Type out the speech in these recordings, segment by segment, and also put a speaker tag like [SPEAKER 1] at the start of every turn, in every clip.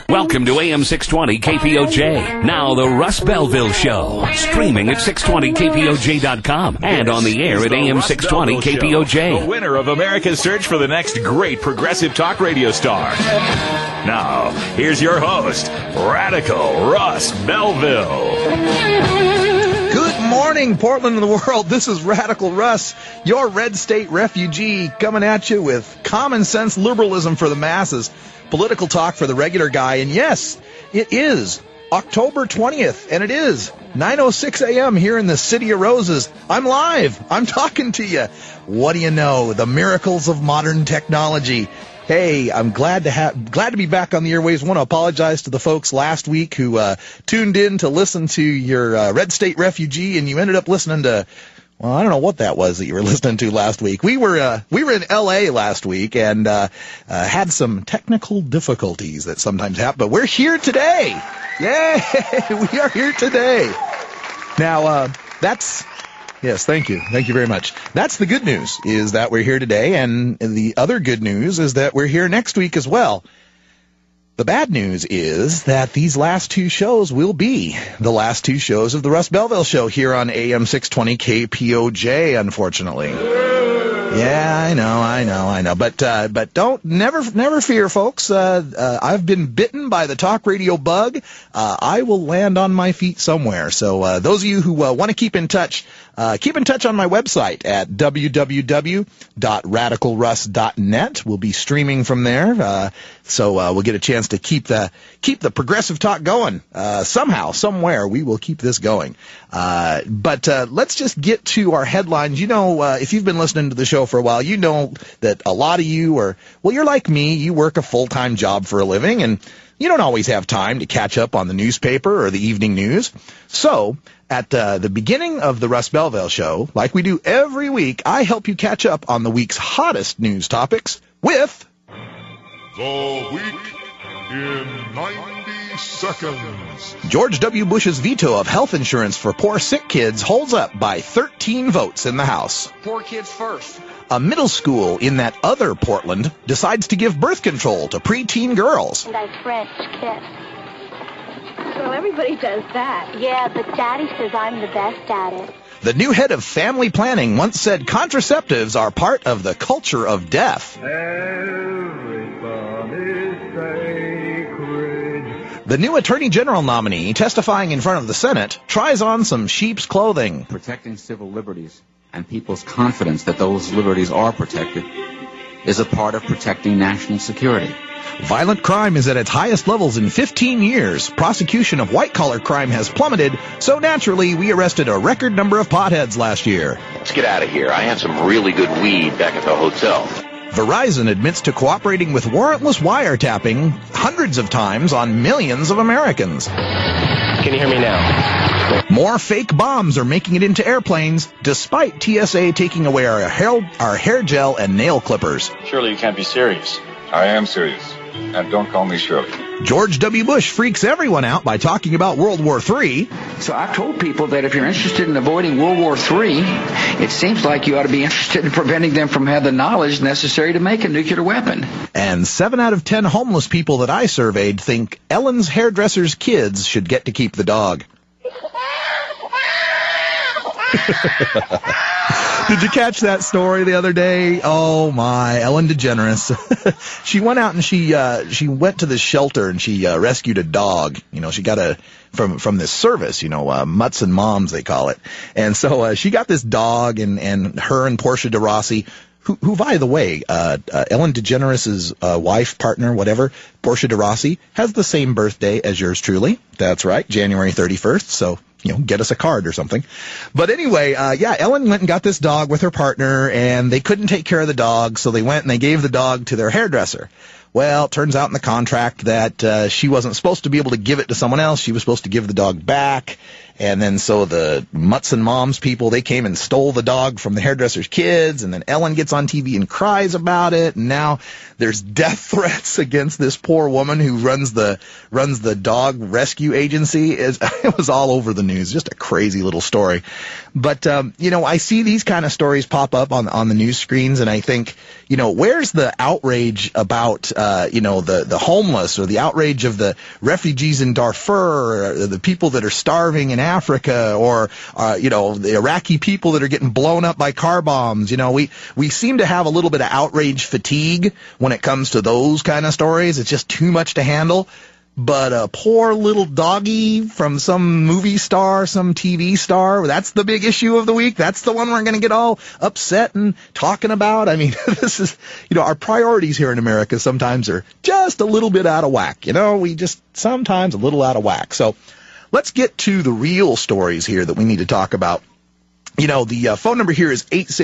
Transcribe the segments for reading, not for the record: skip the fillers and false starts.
[SPEAKER 1] Welcome to AM 620 KPOJ. Now the Russ Belville Show. Streaming at 620kpoj.com and on the air at AM 620 KPOJ.
[SPEAKER 2] The winner of America's search for the next great progressive talk radio star. Now, here's your host, Radical Russ Belville.
[SPEAKER 3] Good morning, Portland and the world. This is Radical Russ, your red state refugee, coming at you with common sense liberalism for the masses, political talk for the regular guy. And yes, it is October 20th, and it is 9:06 a.m. here in the City of Roses. I'm live. I'm talking to you. What do you know? The miracles of modern technology. Hey, I'm glad to be back on the airwaves. Want to apologize to the folks last week who tuned in to listen to your Red State Refugee, and you ended up listening to, well, I don't know what that was that you were listening to last week. We were in L.A. last week and had some technical difficulties that sometimes happen, but we're here today. Yay! We are here today. Now, yes, thank you. Thank you very much. That's the good news, is that we're here today, and the other good news is that we're here next week as well. The bad news is that these last two shows will be the last two shows of the Russ Belville Show here on AM 620 KPOJ, unfortunately. Yeah, I know. But never fear, folks. I've been bitten by the talk radio bug. I will land on my feet somewhere. So those of you who want to keep in touch on my website at www.radicalruss.net. We'll be streaming from there. So we'll get a chance to keep the progressive talk going. Somehow, somewhere, we will keep this going. But let's just get to our headlines. You know, if you've been listening to the show for a while, you know that a lot of you you're like me. You work a full-time job for a living, and you don't always have time to catch up on the newspaper or the evening news. So at the beginning of the Russ Belville Show, like we do every week, I help you catch up on the week's hottest news topics with
[SPEAKER 4] The Week in 90 Seconds.
[SPEAKER 3] George W. Bush's veto of health insurance for poor sick kids holds up by 13 votes in the House.
[SPEAKER 5] Poor kids first.
[SPEAKER 3] A middle school in that other Portland decides to give birth control to preteen girls.
[SPEAKER 6] And I French kiss.
[SPEAKER 7] Well, everybody does that.
[SPEAKER 6] Yeah, but Daddy says I'm the best at it.
[SPEAKER 3] The new head of family planning once said contraceptives are part of the culture of death. The new Attorney General nominee, testifying in front of the Senate, tries on some sheep's clothing.
[SPEAKER 8] Protecting civil liberties and people's confidence that those liberties are protected is a part of protecting national security.
[SPEAKER 3] Violent crime is at its highest levels in 15 years. Prosecution of white-collar crime has plummeted, so naturally we arrested a record number of potheads last year.
[SPEAKER 9] Let's get out of here. I had some really good weed back at the hotel.
[SPEAKER 3] Verizon admits to cooperating with warrantless wiretapping hundreds of times on millions of Americans.
[SPEAKER 10] Can you hear me now?
[SPEAKER 3] More fake bombs are making it into airplanes, despite TSA taking away our hair gel and nail clippers.
[SPEAKER 10] Surely you can't be serious.
[SPEAKER 4] I am serious. And don't call me Shirley.
[SPEAKER 3] George W. Bush freaks everyone out by talking about World War III.
[SPEAKER 5] So I've told people that if you're interested in avoiding World War III, it seems like you ought to be interested in preventing them from having the knowledge necessary to make a nuclear weapon.
[SPEAKER 3] And 7 out of 10 homeless people that I surveyed think Ellen's hairdresser's kids should get to keep the dog. Did you catch that story the other day? Oh my, Ellen DeGeneres. She went out and she went to this shelter and she rescued a dog. You know, she got from this service, Mutts and Moms they call it. And so she got this dog, and her and Portia de Rossi, who by the way, Ellen DeGeneres' wife, partner, whatever, Portia de Rossi, has the same birthday as yours truly. That's right, January 31st. So get us a card or something. But anyway, Ellen went and got this dog with her partner, and they couldn't take care of the dog, so they went and they gave the dog to their hairdresser. Well, it turns out in the contract that she wasn't supposed to be able to give it to someone else. She was supposed to give the dog back. And then so the Mutts and Moms people, they came and stole the dog from the hairdresser's kids. And then Ellen gets on TV and cries about it. And now there's death threats against this poor woman who runs the dog rescue agency. It was all over the news. Just a crazy little story. But, I see these kind of stories pop up on the news screens, and I think, where's the outrage about the homeless, or the outrage of the refugees in Darfur, or the people that are starving in Africa, or the Iraqi people that are getting blown up by car bombs. We seem to have a little bit of outrage fatigue when it comes to those kind of stories. It's just too much to handle. But a poor little doggy from some movie star, some TV star, that's the big issue of the week. That's the one we're going to get all upset and talking about. I mean, this is, our priorities here in America sometimes are just a little bit out of whack. We just sometimes a little out of whack. So let's get to the real stories here that we need to talk about. The phone number here is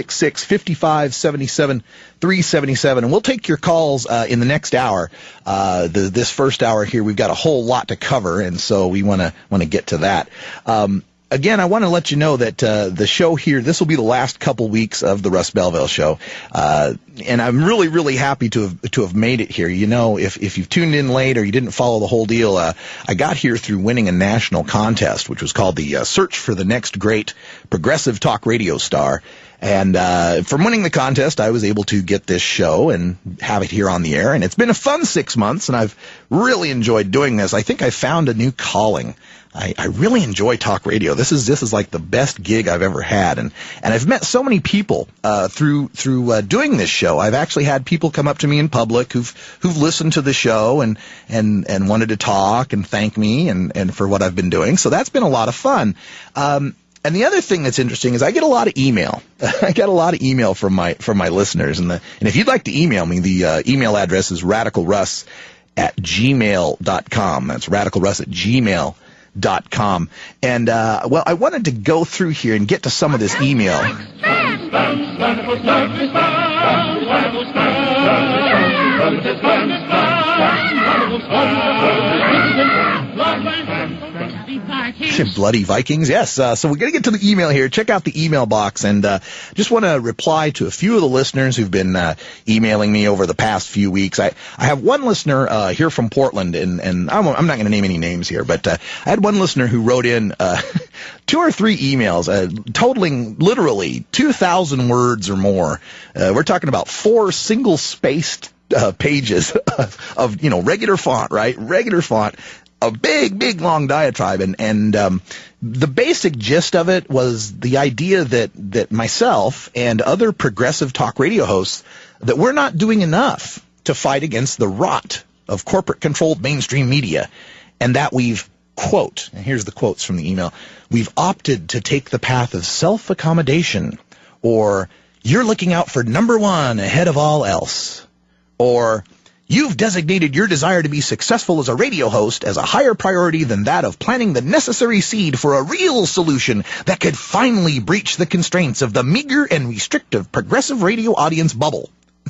[SPEAKER 3] 866-5577-377, and we'll take your calls in the next hour. This first hour here, we've got a whole lot to cover, and so we want to get to that. Again, I want to let you know that the show here, this will be the last couple weeks of the Russ Belville Show, and I'm really, really happy to have made it here. If you've tuned in late or you didn't follow the whole deal, I got here through winning a national contest, which was called the Search for the Next Great Progressive Talk Radio Star. And from winning the contest, I was able to get this show and have it here on the air. And it's been a fun 6 months, and I've really enjoyed doing this. I think I found a new calling. I really enjoy talk radio. This is like the best gig I've ever had, and I've met so many people through doing this show. I've actually had people come up to me in public who've listened to the show and wanted to talk and thank me and for what I've been doing. So that's been a lot of fun. And the other thing that's interesting is I get a lot of email. I get a lot of email from my listeners, and if you'd like to email me, the email address is radicalruss@gmail.com. That's radicalruss@gmail.com. And I wanted to go through here and get to some of this email. Bloody Vikings, yes. So we're going to get to the email here. Check out the email box, and just want to reply to a few of the listeners who've been emailing me over the past few weeks. I have one listener here from Portland, and I'm not going to name any names here, but I had one listener who wrote in 2 or 3 emails totaling literally 2,000 words or more. We're talking about 4 single-spaced pages of regular font, right? Regular font. A big, long diatribe, and the basic gist of it was the idea that myself and other progressive talk radio hosts, that we're not doing enough to fight against the rot of corporate-controlled mainstream media, and that we've, quote, and here's the quotes from the email, we've opted to take the path of self-accommodation, or you're looking out for number one ahead of all else, or you've designated your desire to be successful as a radio host as a higher priority than that of planting the necessary seed for a real solution that could finally breach the constraints of the meager and restrictive progressive radio audience bubble.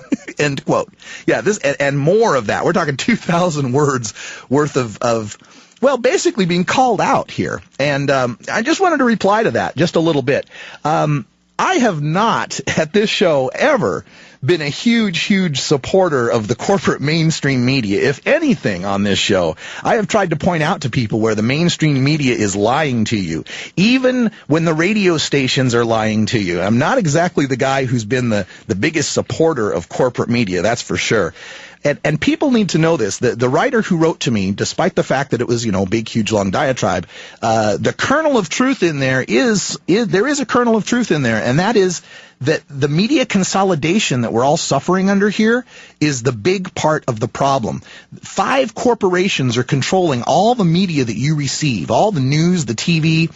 [SPEAKER 3] End quote. Yeah, this and more of that. We're talking 2,000 words worth of basically being called out here. And I just wanted to reply to that just a little bit. I have not, at this show, ever been a huge supporter of the corporate mainstream media. If anything, on this show, I have tried to point out to people where the mainstream media is lying to you, even when the radio stations are lying to you. I'm not exactly the guy who's been the biggest supporter of corporate media, that's for sure. And people need to know this. The writer who wrote to me, despite the fact that it was, big, huge, long diatribe, the kernel of truth in there there is a kernel of truth in there, and that is that the media consolidation that we're all suffering under here is the big part of the problem. 5 corporations are controlling all the media that you receive, all the news, the TV.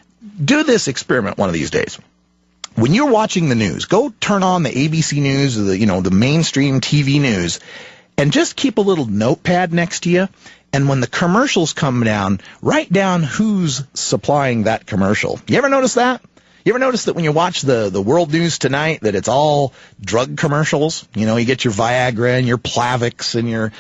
[SPEAKER 3] Do this experiment one of these days. When you're watching the news, go turn on the ABC News or the mainstream TV news, and just keep a little notepad next to you. And when the commercials come down, write down who's supplying that commercial. You ever notice that? You ever notice that when you watch the World News Tonight that it's all drug commercials? You get your Viagra and your Plavix and your,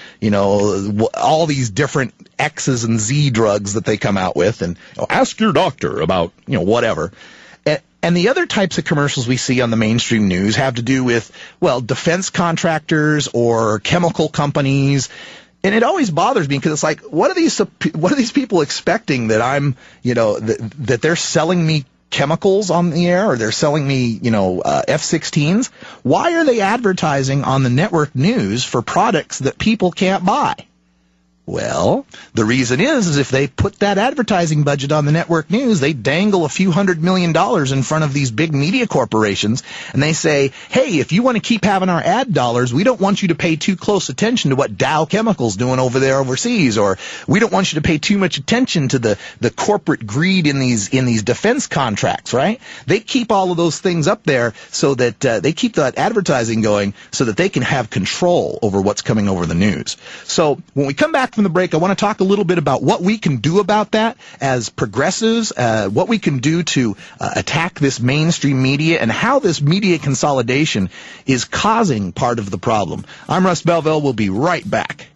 [SPEAKER 3] all these different X's and Z drugs that they come out with, and ask your doctor about, whatever. And the other types of commercials we see on the mainstream news have to do with, defense contractors or chemical companies. And it always bothers me because it's like, what are these people expecting that I'm, that they're selling me chemicals on the air, or they're selling me, F-16s. Why are they advertising on the network news for products that people can't buy? Well, the reason is if they put that advertising budget on the network news, they dangle a few $100 million in front of these big media corporations, and they say, hey, if you want to keep having our ad dollars, we don't want you to pay too close attention to what Dow Chemical's doing over there overseas, or we don't want you to pay too much attention to the corporate greed in these defense contracts, right? They keep all of those things up there so that they keep that advertising going so that they can have control over what's coming over the news. So when we come back from the break, I want to talk a little bit about what we can do about that as progressives, what we can do to attack this mainstream media, and how this media consolidation is causing part of the problem. I'm Russ Belville. We'll be right back.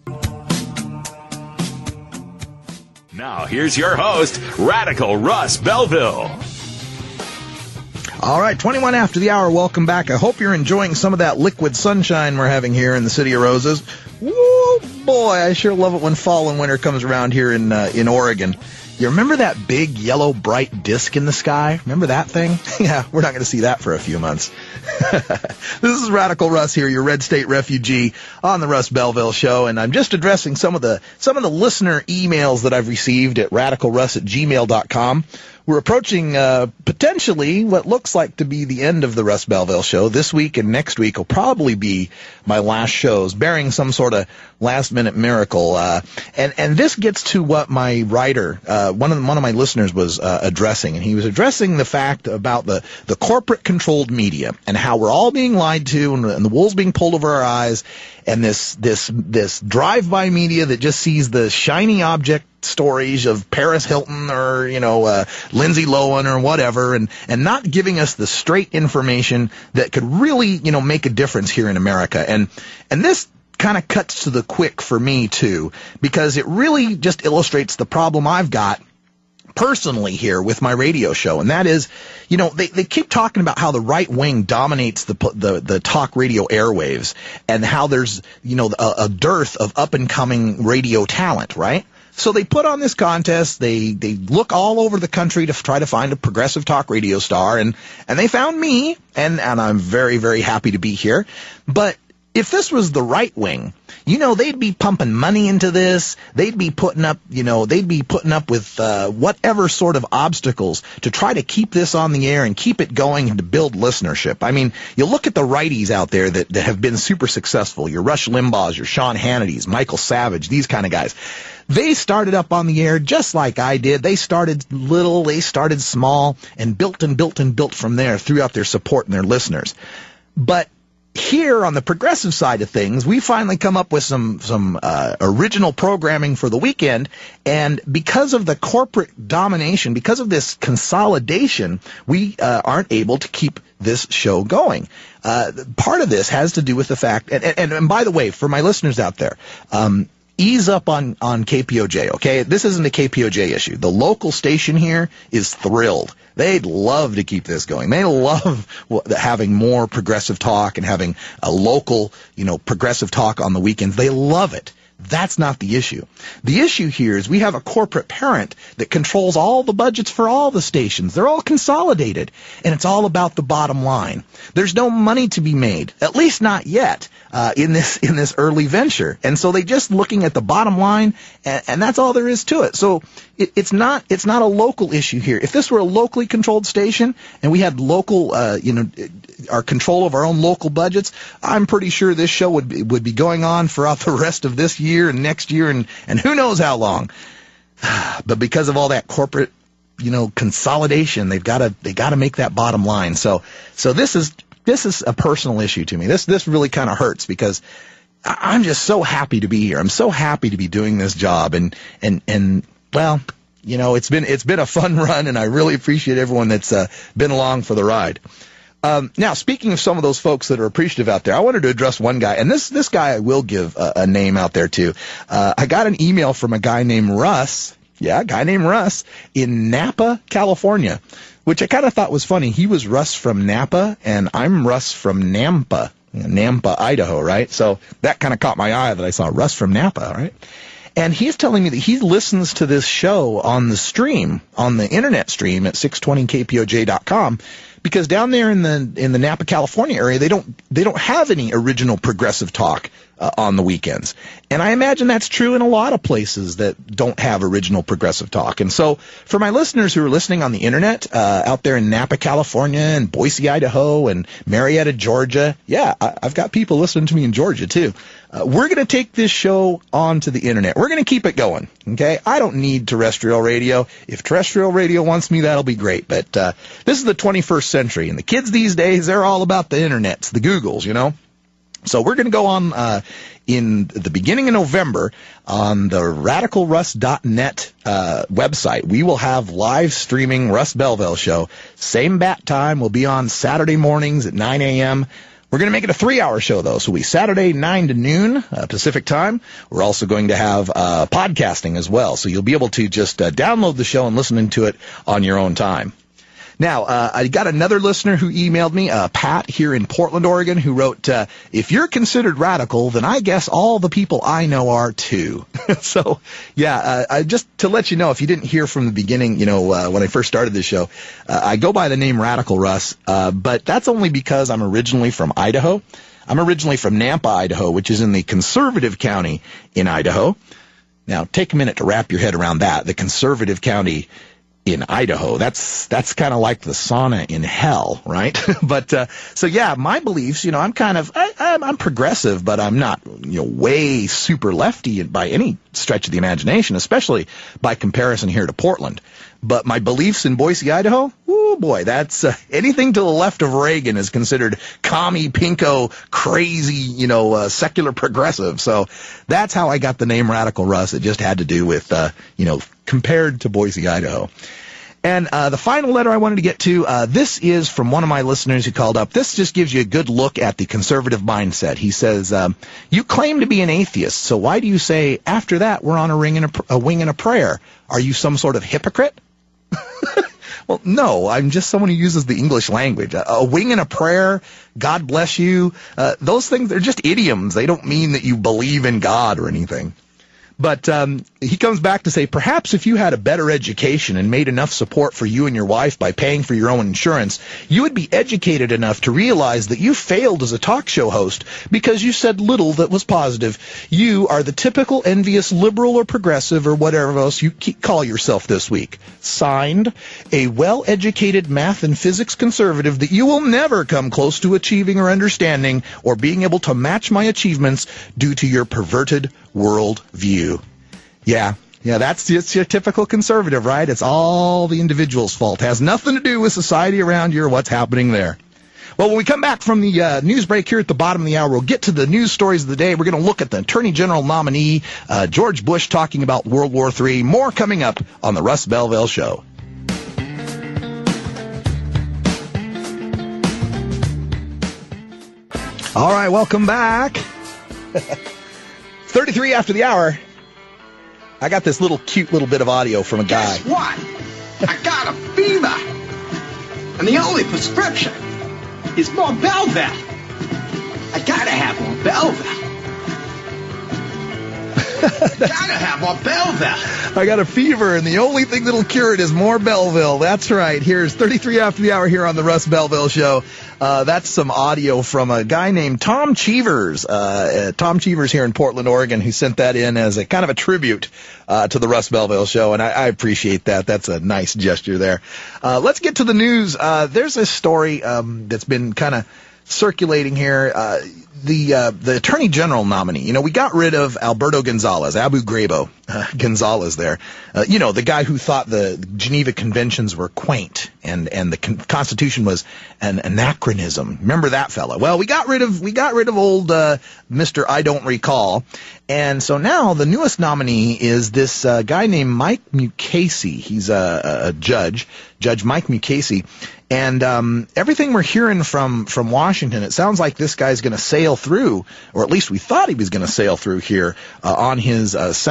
[SPEAKER 2] Now, here's your host, Radical Russ Belville.
[SPEAKER 3] All right, 21 after the hour. Welcome back. I hope you're enjoying some of that liquid sunshine we're having here in the City of Roses. Woo, boy, I sure love it when fall and winter comes around here in Oregon. You remember that big yellow bright disc in the sky? Remember that thing? Yeah, we're not going to see that for a few months. This is Radical Russ here, your Red State refugee on the Russ Belville Show, and I'm just addressing some of the listener emails that I've received at radicalruss@gmail.com. We're approaching potentially what looks like to be the end of the Russ Belville Show. This week and next week will probably be my last shows, barring some sort of last-minute miracle. And this gets to what my writer, one of my listeners, was addressing, and he was addressing the fact about the corporate-controlled media and how we're all being lied to, and the wool's being pulled over our eyes, and this drive-by media that just sees the shiny object stories of Paris Hilton or, Lindsay Lohan or whatever, and not giving us the straight information that could really, make a difference here in America. And this kind of cuts to the quick for me, too, because it really just illustrates the problem I've got personally here with my radio show, and that is, they keep talking about how the right wing dominates the talk radio airwaves, and how there's, a dearth of up-and-coming radio talent, right? So they put on this contest. They look all over the country to try to find a progressive talk radio star, and they found me, and I'm very, very happy to be here. But if this was the right wing, they'd be pumping money into this. They'd be putting up, with whatever sort of obstacles to try to keep this on the air and keep it going and to build listenership. I mean, you look at the righties out there that have been super successful, your Rush Limbaughs, your Sean Hannitys, Michael Savage, these kind of guys. They started up on the air just like I did. They started little, they started small, and built and built and built from there throughout their support and their listeners. But here on the progressive side of things, we finally come up with some original programming for the weekend, and because of the corporate domination, because of this consolidation, we aren't able to keep this show going. Part of this has to do with the fact, and by the way, for my listeners out there, ease up on KPOJ, okay? This isn't a KPOJ issue. The local station here is thrilled. They'd love to keep this going. They love having more progressive talk and having a local, progressive talk on the weekends. They love it. That's not the issue. The issue here is we have a corporate parent that controls all the budgets for all the stations. They're all consolidated, and it's all about the bottom line. There's no money to be made, at least not yet, in this early venture. And so they just looking at the bottom line, and that's all there is to it. So it's not a local issue here. If this were a locally controlled station and we had local, our control of our own local budgets, I'm pretty sure this show would be going on throughout the rest of this year and next year and who knows how long. But because of all that corporate, consolidation, they got to make that bottom line. So this is a personal issue to me. This really kind of hurts because I'm just so happy to be here. I'm so happy to be doing this job, and well, it's been a fun run, and I really appreciate everyone that's been along for the ride. Now, speaking of some of those folks that are appreciative out there, I wanted to address one guy, and this guy I will give a name out there too. I got an email from a guy named Russ. Yeah, a guy named Russ in Napa, California, which I kind of thought was funny. He was Russ from Napa, and I'm Russ from Nampa, Idaho, right? So that kind of caught my eye that I saw Russ from Napa, right? And he's telling me that he listens to this show on the stream, on the internet stream at 620kpoj.com, because down there in the Napa, California area, they don't have any original progressive talk on the weekends. And I imagine that's true in a lot of places that don't have original progressive talk. And so for my listeners who are listening on the internet out there in Napa, California, and Boise, Idaho, and Marietta, Georgia, yeah, I've got people listening to me in Georgia too. We're going to take this show onto the internet. We're going to keep it going, okay? I don't need terrestrial radio. If terrestrial radio wants me, that'll be great. But this is the 21st century, and the kids these days, they're all about the internets, the Googles, you know? So we're going to go on in the beginning of November on the RadicalRuss.net website. We will have live streaming Russ Belville show. Same bat time. We'll be on Saturday mornings at 9 a.m., We're going to make it a 3-hour show, though. So we Saturday 9 to noon Pacific time. We're also going to have podcasting as well. So you'll be able to just download the show and listen to it on your own time. Now, I got another listener who emailed me, Pat here in Portland, Oregon, who wrote, if you're considered radical, then I guess all the people I know are too. So, yeah, just to let you know, if you didn't hear from the beginning, you know, when I first started this show, I go by the name Radical Russ, but that's only because I'm originally from Idaho. I'm originally from Nampa, Idaho, which is in the conservative county in Idaho. Now, take a minute to wrap your head around that. The conservative county in Idaho. That's kind of like the sauna in hell, right? But so yeah, my beliefs, you know, I'm progressive, but I'm not, you know, way super lefty by any stretch of the imagination, especially by comparison here to Portland. But my beliefs in Boise, Idaho, oh boy, that's anything to the left of Reagan is considered commie, pinko, crazy, you know, secular progressive. So that's how I got the name Radical Russ. It just had to do with, you know, compared to Boise, Idaho. And the final letter I wanted to get to, this is from one of my listeners who called up. This just gives you a good look at the conservative mindset. He says, you claim to be an atheist, so why do you say, after that, we're on a wing and a prayer? Are you some sort of hypocrite? Well, no, I'm just someone who uses the English language. A wing and a prayer, God bless you, those things, they're just idioms. They don't mean that you believe in God or anything. But he comes back to say, perhaps if you had a better education and made enough support for you and your wife by paying for your own insurance, you would be educated enough to realize that you failed as a talk show host because you said little that was positive. You are the typical envious liberal or progressive or whatever else you call yourself this week. Signed, a well-educated math and physics conservative that you will never come close to achieving or understanding or being able to match my achievements due to your perverted world view. Yeah, that's just your typical conservative, right? It's all the individual's fault. It has nothing to do with society around you or what's happening there. Well, when we come back from the news break here at the bottom of the hour, we'll get to the news stories of the day. We're going to look at the Attorney General nominee, George Bush, talking about World War III. More coming up on the Russ Belville Show. All right, welcome back. 33 after the hour. I got this cute little bit of audio from a guy.
[SPEAKER 11] Guess what? I got a fever. And the only prescription is more Belville. I gotta have more Belville. Gotta have more Belville.
[SPEAKER 3] I got a fever, and the only thing that'll cure it is more Belville. That's right. Here's 33 after the hour here on the Russ Belville Show. That's some audio from a guy named Tom Cheevers. Tom Cheevers here in Portland, Oregon, who sent that in as a kind of a tribute to the Russ Belville Show, and I appreciate that. That's a nice gesture there. Let's get to the news. There's a story that's been kind of circulating here. The Attorney General nominee. You know, we got rid of Alberto Gonzalez, Abu Ghraib Gonzalez there. You know, the guy who thought the Geneva Conventions were quaint and the Constitution was an anachronism. Remember that fella? Well, we got rid of old Mr. I Don't Recall. And so now the newest nominee is this guy named Mike Mukasey. He's a judge, Judge Mike Mukasey. And everything we're hearing from Washington, it sounds like this guy's going to sail through, or at least we thought he was going to sail through here on his Senate conference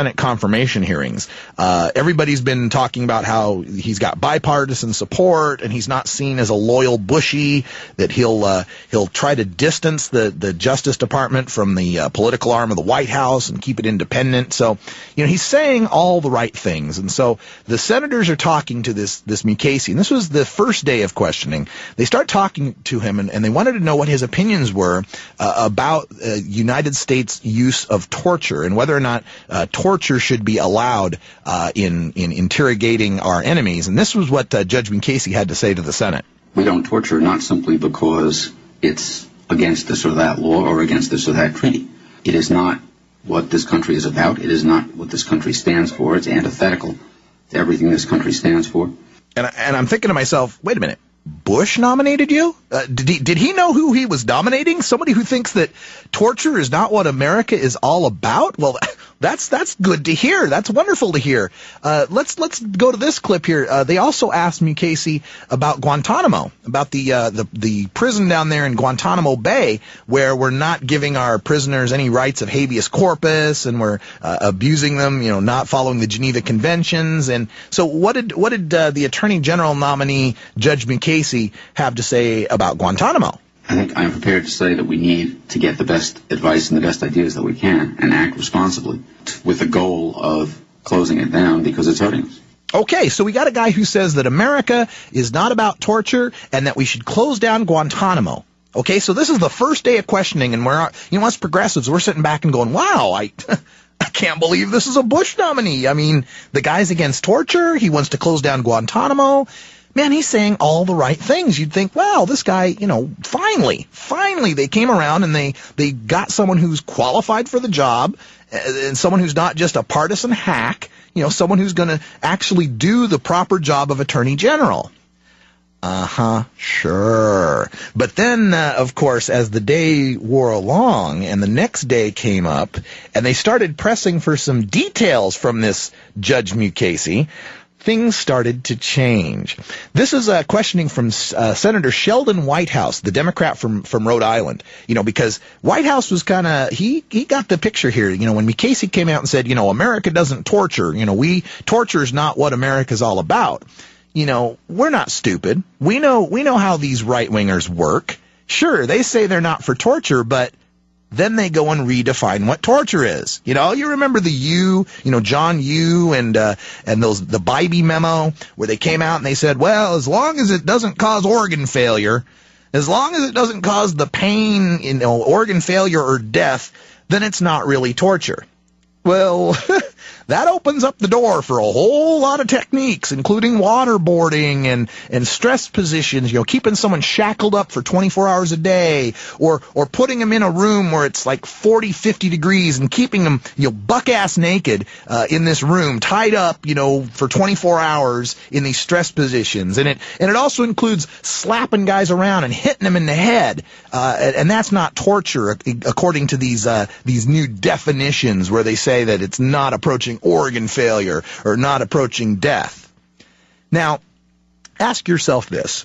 [SPEAKER 3] confirmation hearings. Everybody's been talking about how he's got bipartisan support and he's not seen as a loyal Bushy, that he'll try to distance the Justice Department from the political arm of the White House and keep it independent. So, he's saying all the right things. And so the senators are talking to this Mukasey, and this was the first day of questioning. They start talking to him, and they wanted to know what his opinions were about United States use of torture and whether or not torture should be allowed in interrogating our enemies. And this was what Judge Mukasey had to say to the Senate.
[SPEAKER 8] We don't torture not simply because it's against this or that law or against this or that treaty. It is not what this country is about. It is not what this country stands for. It's antithetical to everything this country stands for.
[SPEAKER 3] And I'm thinking to myself, wait a minute, Bush nominated you? Did he know who he was nominating? Somebody who thinks that torture is not what America is all about? Well, that's good to hear. That's wonderful to hear. Let's go to this clip here. They also asked Mukasey about Guantanamo, about the prison down there in Guantanamo Bay, where we're not giving our prisoners any rights of habeas corpus, and we're abusing them, not following the Geneva Conventions. And so, what did the Attorney General nominee Judge Mukasey have to say about Guantanamo?
[SPEAKER 8] I think I'm prepared to say that we need to get the best advice and the best ideas that we can and act responsibly with the goal of closing it down because it's hurting us.
[SPEAKER 3] Okay, so we got a guy who says that America is not about torture and that we should close down Guantanamo. Okay, so this is the first day of questioning, and us progressives, we're sitting back and going, wow, I can't believe this is a Bush nominee. I mean, the guy's against torture. He wants to close down Guantanamo. Man, he's saying all the right things. You'd think, wow, this guy, finally they came around and they got someone who's qualified for the job and someone who's not just a partisan hack, someone who's going to actually do the proper job of Attorney General. Sure. But then, of course, as the day wore along and the next day came up and they started pressing for some details from this Judge Mukasey, things started to change. This is questioning from Senator Sheldon Whitehouse, the Democrat from Rhode Island. Because Whitehouse was kind of, he got the picture here. When Mukasey came out and said, America doesn't torture. Torture is not what America's all about. We're not stupid. We know how these right-wingers work. Sure, they say they're not for torture, but then they go and redefine what torture is. You remember the John Yoo and the Bybee memo where they came out and they said, well, as long as it doesn't cause organ failure, as long as it doesn't cause the pain, organ failure or death, then it's not really torture. Well, that opens up the door for a whole lot of techniques, including waterboarding and stress positions, keeping someone shackled up for 24 hours a day, or putting them in a room where it's like 40, 50 degrees and keeping them, buck-ass naked in this room, tied up, for 24 hours in these stress positions. And it also includes slapping guys around and hitting them in the head. And that's not torture, according to these new definitions where they say that it's not approaching organ failure or not approaching death. Now, ask yourself this.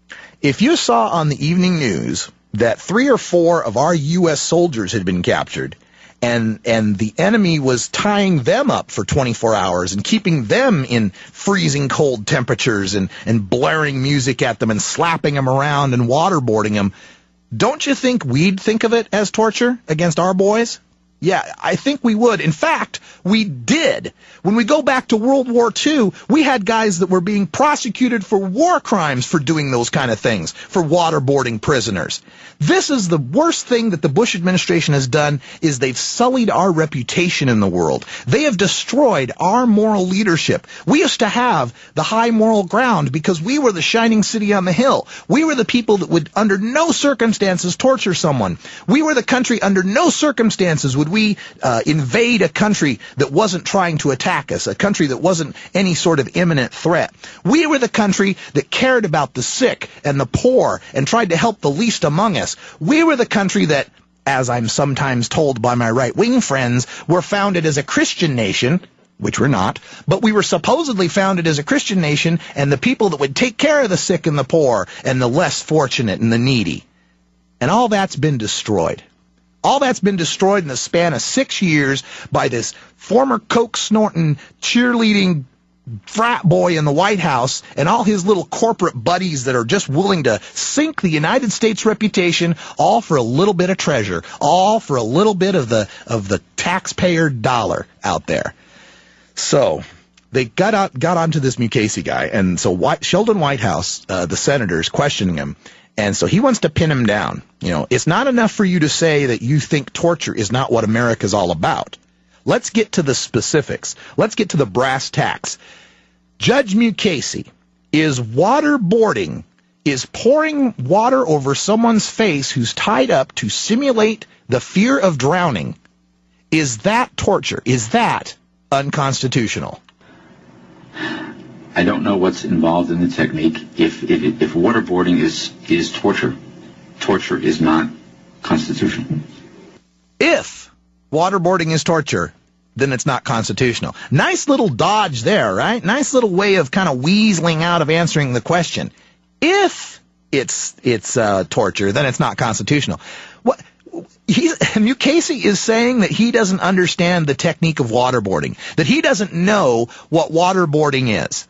[SPEAKER 3] If you saw on the evening news that 3 or 4 of our U.S. soldiers had been captured and the enemy was tying them up for 24 hours and keeping them in freezing cold temperatures and blaring music at them and slapping them around and waterboarding them, don't you think we'd think of it as torture against our boys? Yeah, I think we would. In fact, we did. When we go back to World War II, we had guys that were being prosecuted for war crimes for doing those kind of things, for waterboarding prisoners. This is the worst thing that the Bush administration has done, is they've sullied our reputation in the world. They have destroyed our moral leadership. We used to have the high moral ground because we were the shining city on the hill. We were the people that would under no circumstances torture someone. We were the country under no circumstances would we invade a country that wasn't trying to attack us, a country that wasn't any sort of imminent threat. We were the country that cared about the sick and the poor and tried to help the least among us. We were the country that, as I'm sometimes told by my right-wing friends, were founded as a Christian nation, which we're not, but we were supposedly founded as a Christian nation and the people that would take care of the sick and the poor and the less fortunate and the needy. And all that's been destroyed. All that's been destroyed in the span of 6 years by this former coke-snorting, cheerleading frat boy in the White House and all his little corporate buddies that are just willing to sink the United States reputation, all for a little bit of treasure, all for a little bit of the taxpayer dollar out there. So they got onto this Mukasey guy, and so Sheldon Whitehouse, the senator, is questioning him, and so he wants to pin him down. You know, it's not enough for you to say that you think torture is not what America's all about. Let's get to the specifics. Let's get to the brass tacks. Judge Mukasey, is waterboarding, is pouring water over someone's face who's tied up to simulate the fear of drowning, is that torture? Is that unconstitutional?
[SPEAKER 8] I don't know what's involved in the technique. If waterboarding is torture, torture is not constitutional.
[SPEAKER 3] If waterboarding is torture, then it's not constitutional. Nice little dodge there, right? Nice little way of kind of weaseling out of answering the question. If it's torture, then it's not constitutional. What? Mukasey is saying that he doesn't understand the technique of waterboarding, that he doesn't know what waterboarding is.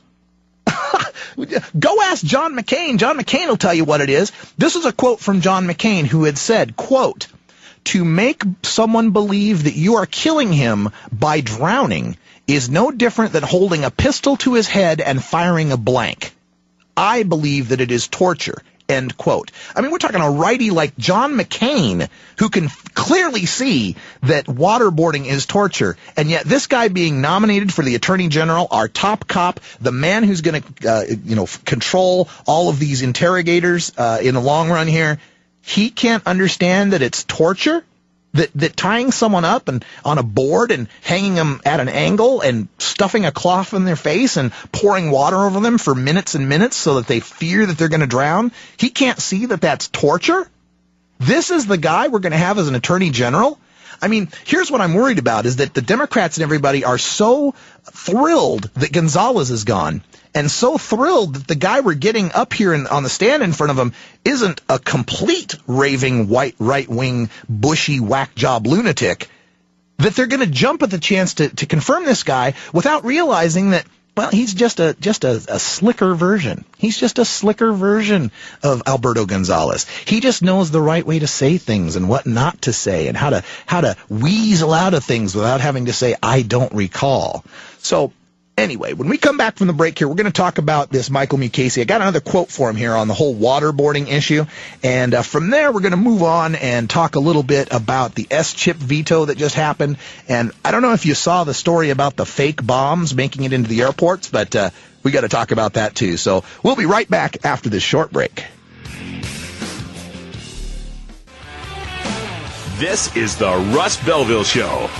[SPEAKER 3] Go ask John McCain. John McCain will tell you what it is. This is a quote from John McCain, who had said, quote, "To make someone believe that you are killing him by drowning is no different than holding a pistol to his head and firing a blank. I believe that it is torture." End quote. I mean, we're talking a righty like John McCain, who can clearly see that waterboarding is torture, and yet this guy being nominated for the Attorney General, our top cop, the man who's going to, control all of these interrogators in the long run here, he can't understand that it's torture? That tying someone up and on a board and hanging them at an angle and stuffing a cloth in their face and pouring water over them for minutes and minutes so that they fear that they're going to drown, he can't see that that's torture? This is the guy we're going to have as an Attorney General? I mean, here's what I'm worried about, is that the Democrats and everybody are so thrilled that Gonzalez is gone, and so thrilled that the guy we're getting up here on the stand in front of him isn't a complete raving white right-wing bushy whack job lunatic, that they're going to jump at the chance to confirm this guy without realizing that, well, he's just a slicker version. He's just a slicker version of Alberto Gonzalez. He just knows the right way to say things and what not to say and how to weasel out of things without having to say, "I don't recall." So anyway, when we come back from the break here, we're going to talk about this Michael Mukasey. I got another quote for him here on the whole waterboarding issue. And from there, we're going to move on and talk a little bit about the S-chip veto that just happened. And I don't know if you saw the story about the fake bombs making it into the airports, but we got to talk about that too. So we'll be right back after this short break.
[SPEAKER 2] This is the Russ Belville Show.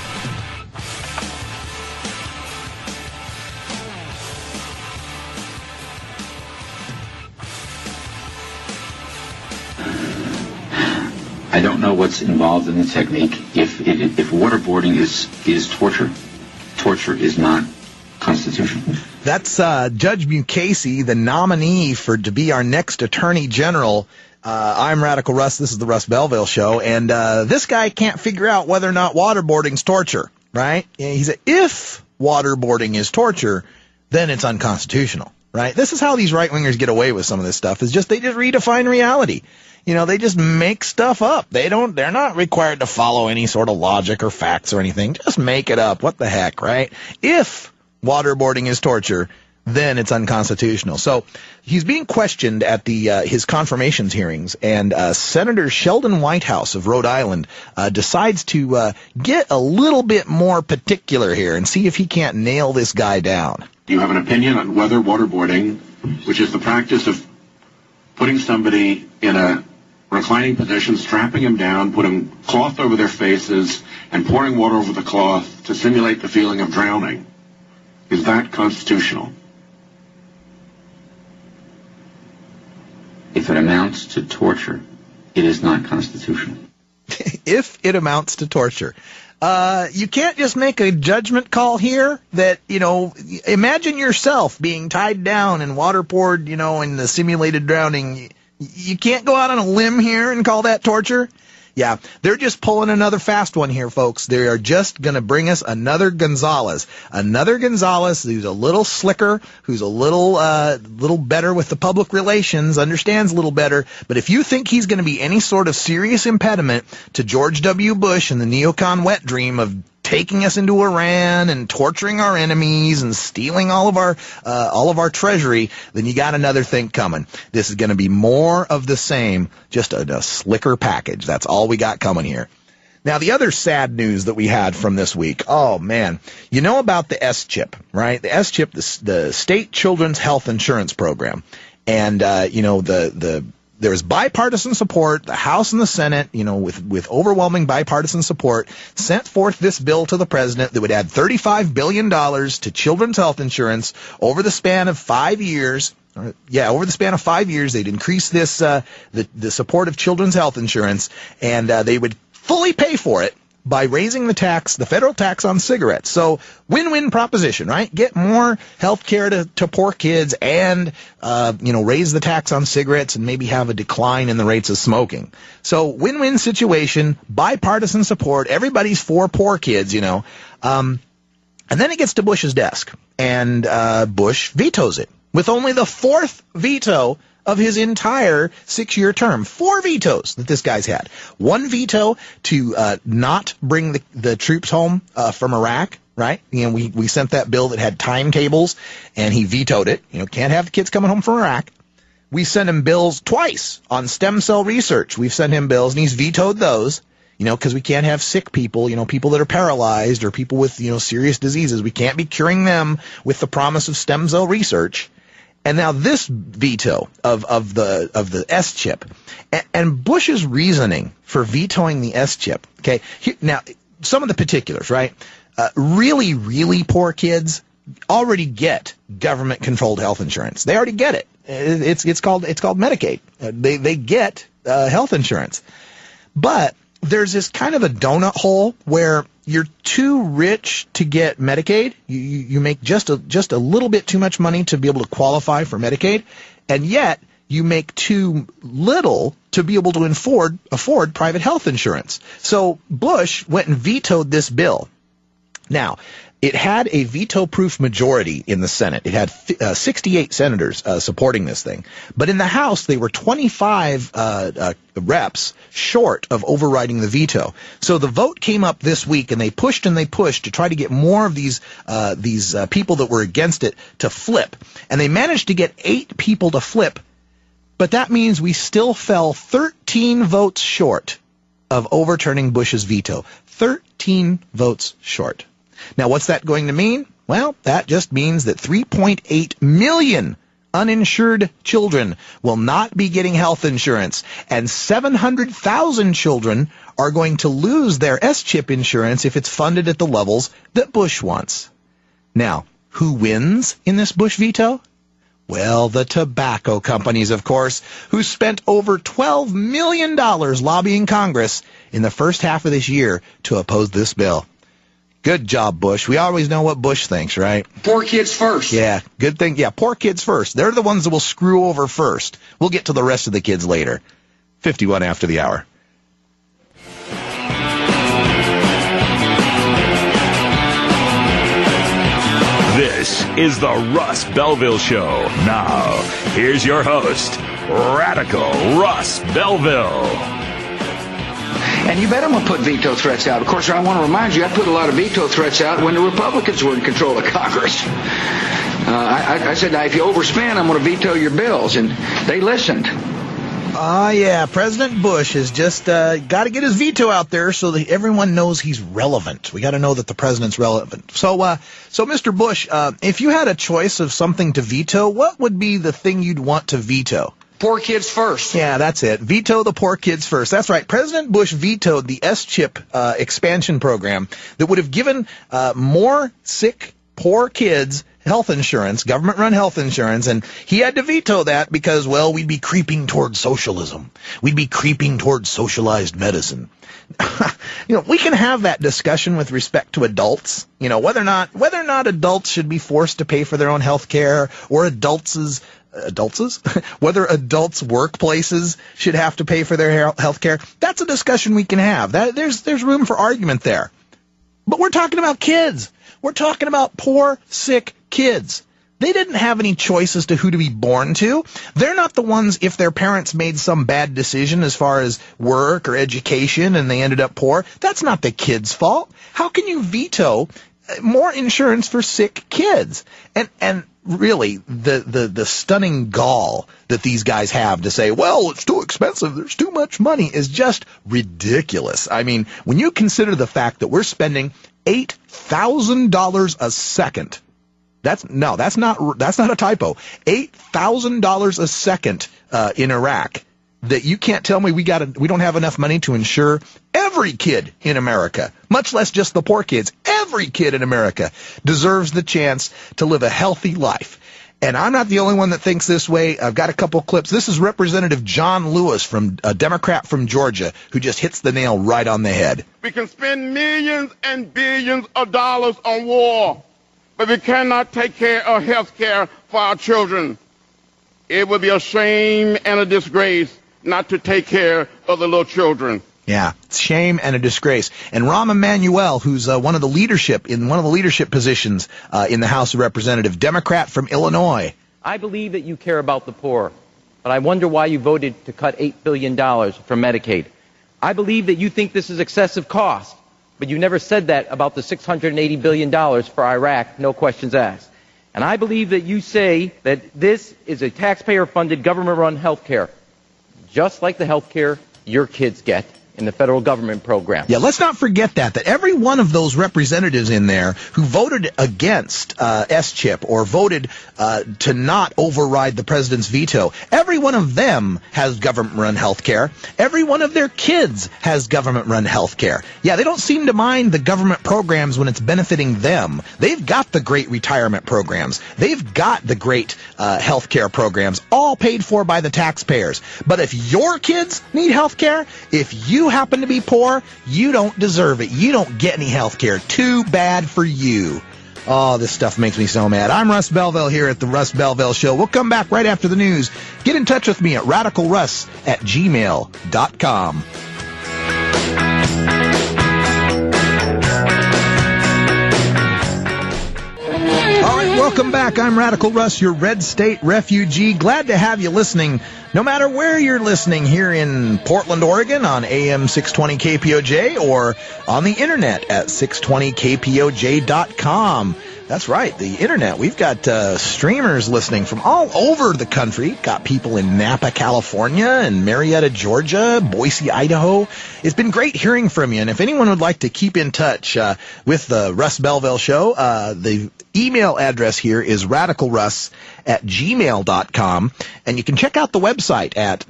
[SPEAKER 8] I don't know what's involved in the technique. If waterboarding is torture, torture is not constitutional.
[SPEAKER 3] That's Judge Mukasey, the nominee to be our next Attorney General. I'm Radical Russ. This is the Russ Belville Show. And this guy can't figure out whether or not waterboarding's torture, right? He said, if waterboarding is torture, then it's unconstitutional, right? This is how these right-wingers get away with some of this stuff, is they just redefine reality. They just make stuff up. They're not required to follow any sort of logic or facts or anything. Just make it up. What the heck, right? If waterboarding is torture, then it's unconstitutional. So he's being questioned at his confirmations hearings, and Senator Sheldon Whitehouse of Rhode Island decides to get a little bit more particular here and see if he can't nail this guy down.
[SPEAKER 12] Do you have an opinion on whether waterboarding, which is the practice of putting somebody in a reclining position, strapping them down, putting cloth over their faces, and pouring water over the cloth to simulate the feeling of drowning, is that constitutional?
[SPEAKER 8] If it amounts to torture, it is not constitutional.
[SPEAKER 3] If it amounts to torture. You can't just make a judgment call here that, imagine yourself being tied down and water poured, in the simulated drowning. You can't go out on a limb here and call that torture. Yeah, they're just pulling another fast one here, folks. They are just going to bring us another Gonzalez. Another Gonzalez who's a little slicker, who's a little better with the public relations, understands a little better. But if you think he's going to be any sort of serious impediment to George W. Bush and the neocon wet dream of taking us into Iran and torturing our enemies and stealing all of our treasury, then you got another thing coming. This is going to be more of the same, just a slicker package. That's all we got coming here. Now, the other sad news that we had from this week, oh man, you know about the S-chip, right? The S-chip, the State Children's Health Insurance Program. And, there's bipartisan support. The House and the Senate, with overwhelming bipartisan support, sent forth this bill to the president that would add $35 billion to children's health insurance over the span of 5 years. Over the span of 5 years, they'd increase this, the support of children's health insurance, and they would fully pay for it by raising the federal tax on cigarettes. So win-win proposition, right? Get more health care to poor kids and, raise the tax on cigarettes and maybe have a decline in the rates of smoking. So win-win situation, bipartisan support, everybody's for poor kids, and then it gets to Bush's desk, and Bush vetoes it with only the fourth veto of his entire 6-year term. 4 vetoes that this guy's had. 1 veto to not bring the troops home from Iraq, right? We sent that bill that had timetables, and he vetoed it. Can't have the kids coming home from Iraq. We sent him bills twice on stem cell research. We've sent him bills, and he's vetoed those, because we can't have sick people, people that are paralyzed or people with, serious diseases. We can't be curing them with the promise of stem cell research. And now this veto of the S-chip, and Bush's reasoning for vetoing the S-chip. Okay, now some of the particulars, right? Really, really poor kids already get government-controlled health insurance. They already get it. It's called Medicaid. They get health insurance, but there's this kind of a donut hole where you're too rich to get Medicaid. You make just a little bit too much money to be able to qualify for Medicaid, and yet you make too little to be able to afford private health insurance. So Bush went and vetoed this bill. Now, it had a veto-proof majority in the Senate. It had 68 senators supporting this thing. But in the House, they were 25 reps short of overriding the veto. So the vote came up this week, and they pushed to try to get more of these people that were against it to flip. And they managed to get 8 people to flip. But that means we still fell 13 votes short of overturning Bush's veto. 13 votes short. Now, what's that going to mean? Well, that just means that 3.8 million uninsured children will not be getting health insurance, and 700,000 children are going to lose their S-chip insurance if it's funded at the levels that Bush wants. Now, who wins in this Bush veto? Well, the tobacco companies, of course, who spent over $12 million lobbying Congress in the first half of this year to oppose this bill. Good job, Bush. We always know what Bush thinks, right?
[SPEAKER 5] Poor kids first.
[SPEAKER 3] Yeah, good thing. Yeah, poor kids first. They're the ones that will screw over first. We'll get to the rest of the kids later. 51 after the hour.
[SPEAKER 2] This is the Russ Belville Show. Now, here's your host, Radical Russ Belville.
[SPEAKER 5] And you bet I'm going to put veto threats out. Of course, I want to remind you, I put a lot of veto threats out when the Republicans were in control of Congress. I said, now, if you overspend, I'm going to veto your bills. And they listened.
[SPEAKER 3] Yeah, President Bush has just got to get his veto out there so that everyone knows he's relevant. We got to know that the president's relevant. So Mr. Bush, if you had a choice of something to veto, what would be the thing you'd want to veto?
[SPEAKER 5] Poor kids first.
[SPEAKER 3] Yeah, that's it. Veto the poor kids first. That's right. President Bush vetoed the S-chip expansion program that would have given more sick, poor kids health insurance, government-run health insurance, and he had to veto that because, well, we'd be creeping towards socialism. We'd be creeping towards socialized medicine. We can have that discussion with respect to adults, whether or not adults should be forced to pay for their own health care, or whether adults' workplaces should have to pay for their health care. That's a discussion we can have. There's room for argument there. But we're talking about kids. We're talking about poor, sick kids. They didn't have any choice as to who to be born to. They're not the ones, if their parents made some bad decision as far as work or education and they ended up poor. That's not the kid's fault. How can you veto more insurance for sick kids? And really, the stunning gall that these guys have to say, well, it's too expensive, there's too much money, is just ridiculous. I mean, when you consider the fact that we're spending $8,000 a second, that's not a typo, $8,000 a second in Iraq, that you can't tell me we don't have enough money to insure every kid in America, much less just the poor kids. Every kid in America deserves the chance to live a healthy life. And I'm not the only one that thinks this way. I've got a couple clips. This is Representative John Lewis, a Democrat from Georgia, who just hits the nail right on the head.
[SPEAKER 13] We can spend millions and billions of dollars on war, but we cannot take care of health care for our children. It would be a shame and a disgrace not to take care of the little children.
[SPEAKER 3] Yeah, it's shame and a disgrace. And Rahm Emanuel, who's one of the leadership positions in the House of Representatives, Democrat from Illinois.
[SPEAKER 14] I believe that you care about the poor, but I wonder why you voted to cut $8 billion from Medicaid. I believe that you think this is excessive cost, but you never said that about the $680 billion for Iraq, no questions asked. And I believe that you say that this is a taxpayer-funded, government-run health care, just like the health care your kids get in the federal government program.
[SPEAKER 3] Yeah, let's not forget that every one of those representatives in there who voted against S-CHIP or voted to not override the president's veto, every one of them has government-run health care. Every one of their kids has government-run health care. Yeah, they don't seem to mind the government programs when it's benefiting them. They've got the great retirement programs. They've got the great health care programs, all paid for by the taxpayers. But if your kids need health care, if you happen to be poor, you don't deserve it. You don't get any health care. Too bad for you. Oh, this stuff makes me so mad. I'm Russ Belville here at the Russ Belville Show. We'll come back right after the news. Get in touch with me at radicalruss@gmail.com. All right, welcome back. I'm Radical Russ, your Red State refugee. Glad to have you listening, no matter where you're listening, here in Portland, Oregon on AM 620 KPOJ or on the internet at 620kpoj.com. That's right, the internet. We've got streamers listening from all over the country. Got people in Napa, California, and Marietta, Georgia, Boise, Idaho. It's been great hearing from you. And if anyone would like to keep in touch with the Russ Belville Show, the email address here is radicalruss@gmail.com. And you can check out the website at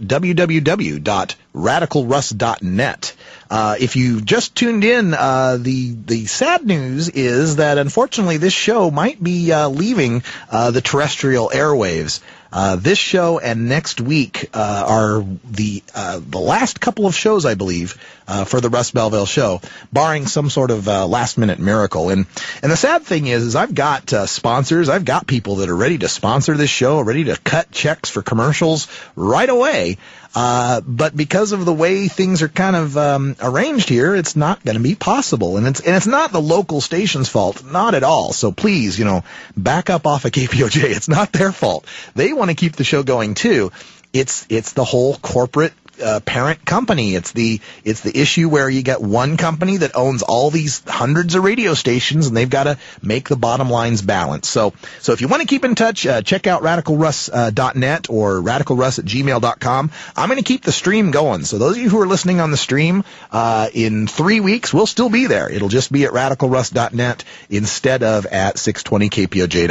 [SPEAKER 3] www.radicalruss.net. If you just tuned in, the sad news is that unfortunately this show might be leaving the terrestrial airwaves. This show and next week are the last couple of shows, I believe, for the Russ Belville Show, barring some sort of last-minute miracle. And the sad thing is I've got sponsors. I've got people that are ready to sponsor this show, ready to cut checks for commercials right away. But because of the way things are kind of arranged here, it's not going to be possible. And it's not the local station's fault, not at all. So please, back up off of KPOJ. It's not their fault. They want to keep the show going too. It's the whole corporate parent company. It's the issue where you get one company that owns all these hundreds of radio stations, and they've got to make the bottom lines balance. So if you want to keep in touch, check out radicalruss.net or radicalruss@gmail.com. I'm going to keep the stream going. So those of you who are listening on the stream, in 3 weeks, we'll still be there. It'll just be at radicalruss.net instead of at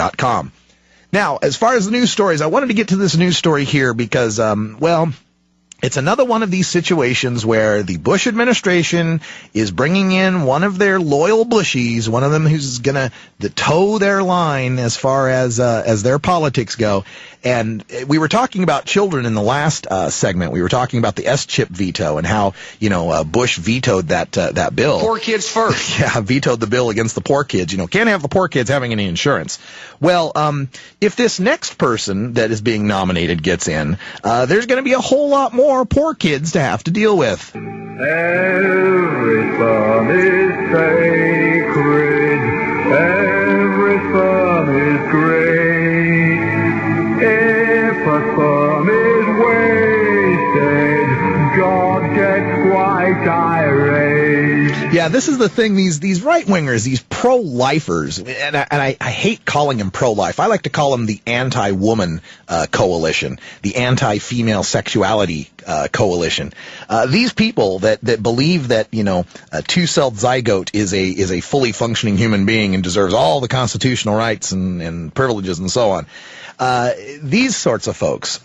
[SPEAKER 3] 620kpoj.com. Now, as far as the news stories, I wanted to get to this news story here because, It's another one of these situations where the Bush administration is bringing in one of their loyal Bushies, one of them who's going to toe their line as far as their politics go. And we were talking about children in the last segment. We were talking about the S-chip veto and how, Bush vetoed that bill.
[SPEAKER 5] Poor kids first.
[SPEAKER 3] Yeah, vetoed the bill against the poor kids. Can't have the poor kids having any insurance. Well, if this next person that is being nominated gets in, there's going to be a whole lot more poor kids to have to deal with.
[SPEAKER 15] Every son is sacred. Every son is great. If a son is wasted, God gets quite irate.
[SPEAKER 3] Yeah, this is the thing. These right-wingers, these pro-lifers, and I hate calling them pro-life. I like to call them the anti-woman coalition, the anti-female sexuality coalition. These people that believe that a two-celled zygote is a fully functioning human being and deserves all the constitutional rights and privileges and so on. These sorts of folks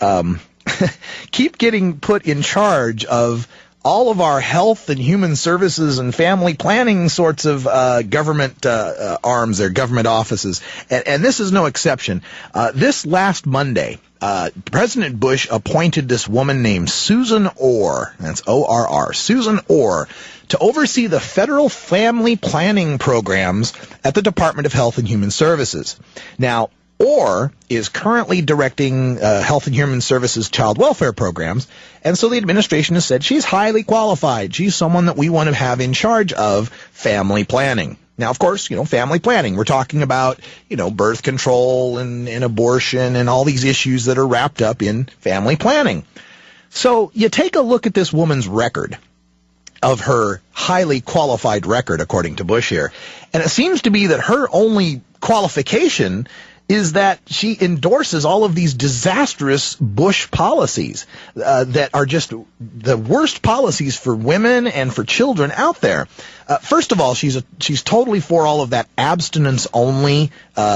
[SPEAKER 3] keep getting put in charge of all of our health and human services and family planning sorts of government arms or government offices. And this is no exception. This last Monday, President Bush appointed this woman named Susan Orr, that's O-R-R, Susan Orr, to oversee the federal family planning programs at the Department of Health and Human Services. Now, Orr is currently directing Health and Human Services child welfare programs, and so the administration has said she's highly qualified. She's someone that we want to have in charge of family planning. Now, of course, family planning, we're talking about, birth control and abortion and all these issues that are wrapped up in family planning. So you take a look at this woman's record, of her highly qualified record, according to Bush here, and it seems to be that her only qualification is that she endorses all of these disastrous Bush policies that are just the worst policies for women and for children out there. First of all, she's totally for all of that abstinence-only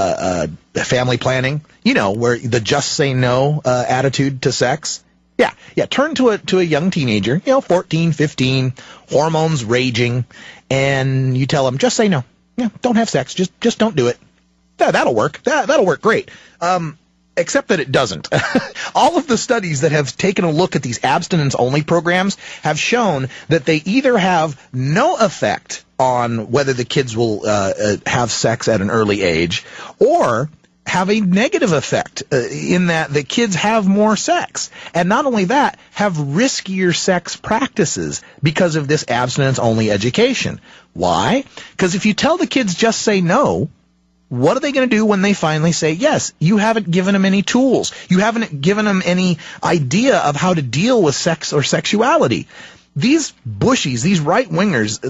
[SPEAKER 3] family planning, where the just say no attitude to sex. Yeah. Turn to a young teenager, 14, 15, hormones raging, and you tell them, just say no. Yeah, don't have sex. Just don't do it. Yeah, that'll work. That'll work great. Except that it doesn't. All of the studies that have taken a look at these abstinence-only programs have shown that they either have no effect on whether the kids will have sex at an early age, or have a negative effect in that the kids have more sex. And not only that, have riskier sex practices because of this abstinence-only education. Why? Because if you tell the kids just say no, what are they going to do when they finally say yes? You haven't given them any tools. You haven't given them any idea of how to deal with sex or sexuality. These Bushies, these right-wingers,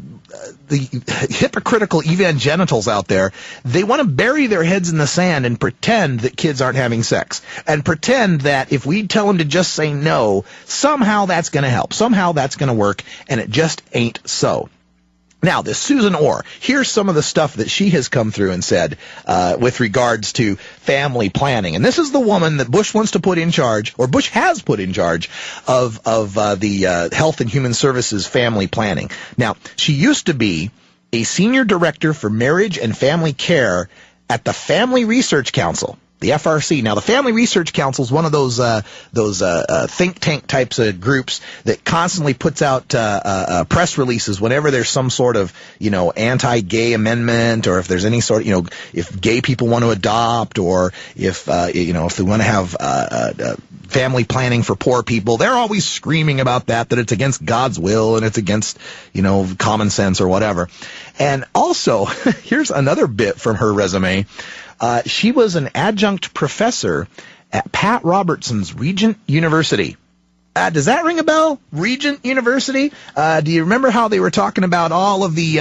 [SPEAKER 3] the hypocritical evangelicals out there, they want to bury their heads in the sand and pretend that kids aren't having sex, and pretend that if we tell them to just say no, somehow that's going to help, somehow that's going to work, and it just ain't so. Now, this Susan Orr, here's some of the stuff that she has come through and said with regards to family planning. And this is the woman that Bush wants to put in charge, or Bush has put in charge, of the Health and Human Services family planning. Now, she used to be a senior director for marriage and family care at the Family Research Council, the FRC. Now, the Family Research Council is one of those think tank types of groups that constantly puts out press releases whenever there's some sort of, anti-gay amendment, or if there's any sort of, if gay people want to adopt, or if they want to have family planning for poor people. They're always screaming about that it's against God's will and it's against, common sense or whatever. And also, here's another bit from her resume. She was an adjunct professor at Pat Robertson's Regent University. Does that ring a bell? Regent University? Do you remember how they were talking about all of the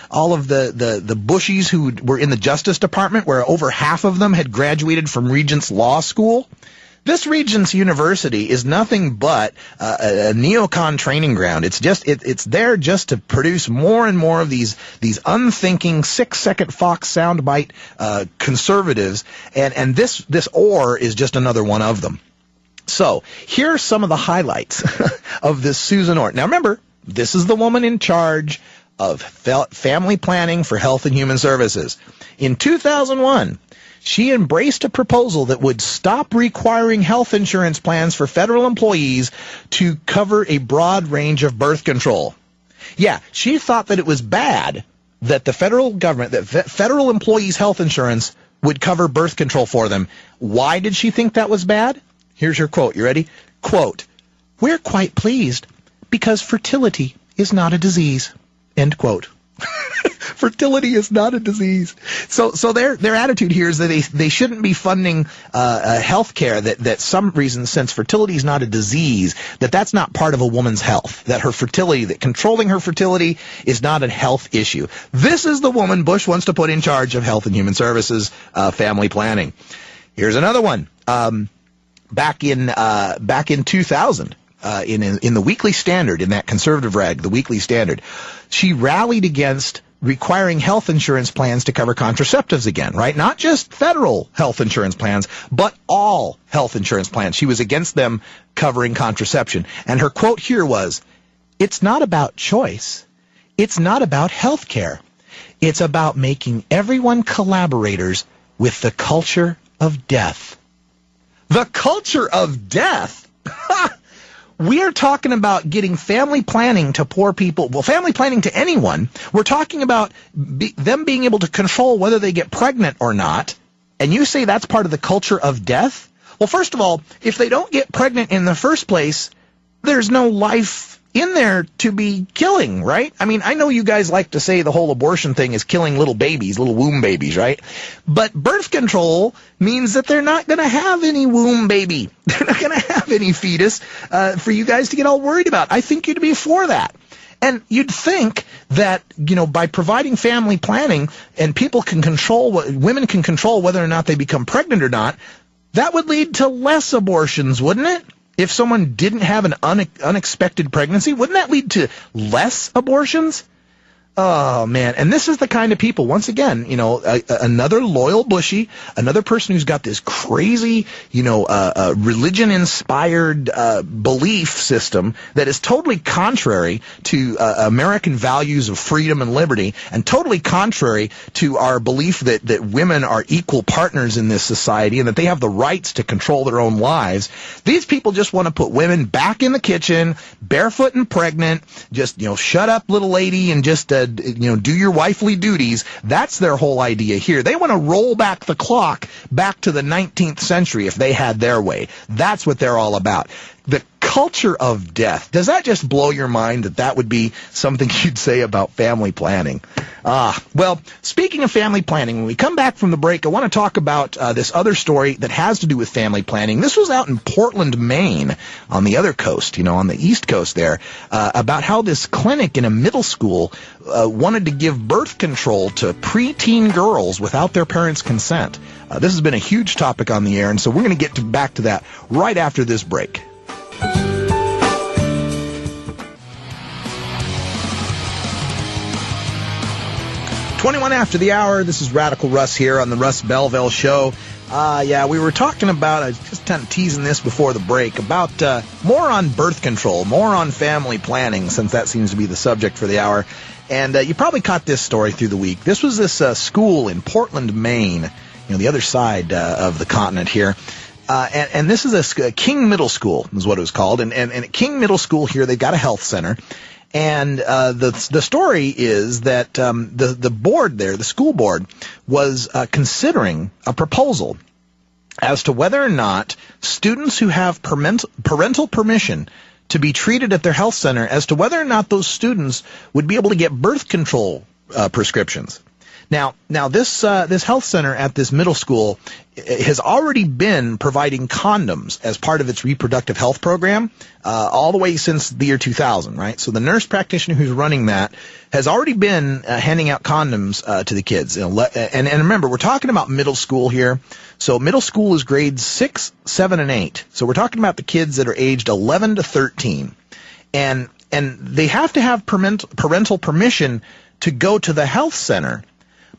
[SPEAKER 3] Bushies who were in the Justice Department, where over half of them had graduated from Regent's Law School? This Regent's University is nothing but a neocon training ground. It's there just to produce more and more of these unthinking 6-second Fox soundbite conservatives, and this Orr is just another one of them. So here are some of the highlights of this Susan Orton. Now remember, this is the woman in charge of family planning for Health and Human Services. In 2001, she embraced a proposal that would stop requiring health insurance plans for federal employees to cover a broad range of birth control. Yeah, she thought that it was bad that the federal government, that federal employees' health insurance would cover birth control for them. Why did she think that was bad? Here's her quote. You ready? Quote, "We're quite pleased because fertility is not a disease." End quote. Fertility is not a disease. So their attitude here is that they shouldn't be funding health care, that some reason, since fertility is not a disease, that's not part of a woman's health, that her fertility, that controlling her fertility is not a health issue. This is the woman Bush wants to put in charge of Health and Human Services, family planning. Here's another one. Back in 2000, in the Weekly Standard, in that conservative rag, the Weekly Standard, she rallied against requiring health insurance plans to cover contraceptives again, right? Not just federal health insurance plans, but all health insurance plans. She was against them covering contraception. And her quote here was, "It's not about choice. It's not about health care. It's about making everyone collaborators with the culture of death." The culture of death? We are talking about getting family planning to poor people, well, family planning to anyone. We're talking about them being able to control whether they get pregnant or not. And you say that's part of the culture of death? Well, first of all, if they don't get pregnant in the first place, there's no life in there to be killing, right? I mean, I know you guys like to say the whole abortion thing is killing little babies, little womb babies, right? But birth control means that they're not going to have any womb baby. They're not going to have any fetus for you guys to get all worried about. I think you'd be for that. And you'd think that, by providing family planning and people can control, women can control whether or not they become pregnant or not, that would lead to less abortions, wouldn't it? If someone didn't have an unexpected pregnancy, wouldn't that lead to less abortions? Oh, man. And this is the kind of people, once again, another loyal Bushy, another person who's got this crazy, religion-inspired belief system that is totally contrary to American values of freedom and liberty, and totally contrary to our belief that women are equal partners in this society and that they have the rights to control their own lives. These people just want to put women back in the kitchen, barefoot and pregnant, just, shut up, little lady, and just do your wifely duties. That's their whole idea here. They want to roll back the clock back to the 19th century if they had their way. That's what they're all about. The culture of death. Does that just blow your mind that would be something you'd say about family planning? Well, speaking of family planning, when we come back from the break, I want to talk about this other story that has to do with family planning. This was out in Portland, Maine, on the other coast, on the East Coast there, about how this clinic in a middle school wanted to give birth control to preteen girls without their parents' consent. This has been a huge topic on the air, and so we're going to get back to that right after this break. 21 after the hour. This is Radical Russ here on the Russ Belville Show. We were talking about, I was just kind of teasing this before the break, about more on birth control, more on family planning, since that seems to be the subject for the hour. And you probably caught this story through the week. This was this school in Portland, Maine, the other side of the continent here. And this is a King Middle School is what it was called. And at King Middle School here, they've got a health center. And the story is that the board there, the school board, was considering a proposal as to whether or not students who have parental permission to be treated at their health center, as to whether or not those students would be able to get birth control prescriptions. Now this health center at this middle school has already been providing condoms as part of its reproductive health program all the way since the year 2000, right? So the nurse practitioner who's running that has already been handing out condoms to the kids. And remember, we're talking about middle school here. So middle school is grades 6, 7, and 8. So we're talking about the kids that are aged 11 to 13. And they have to have parental permission to go to the health center.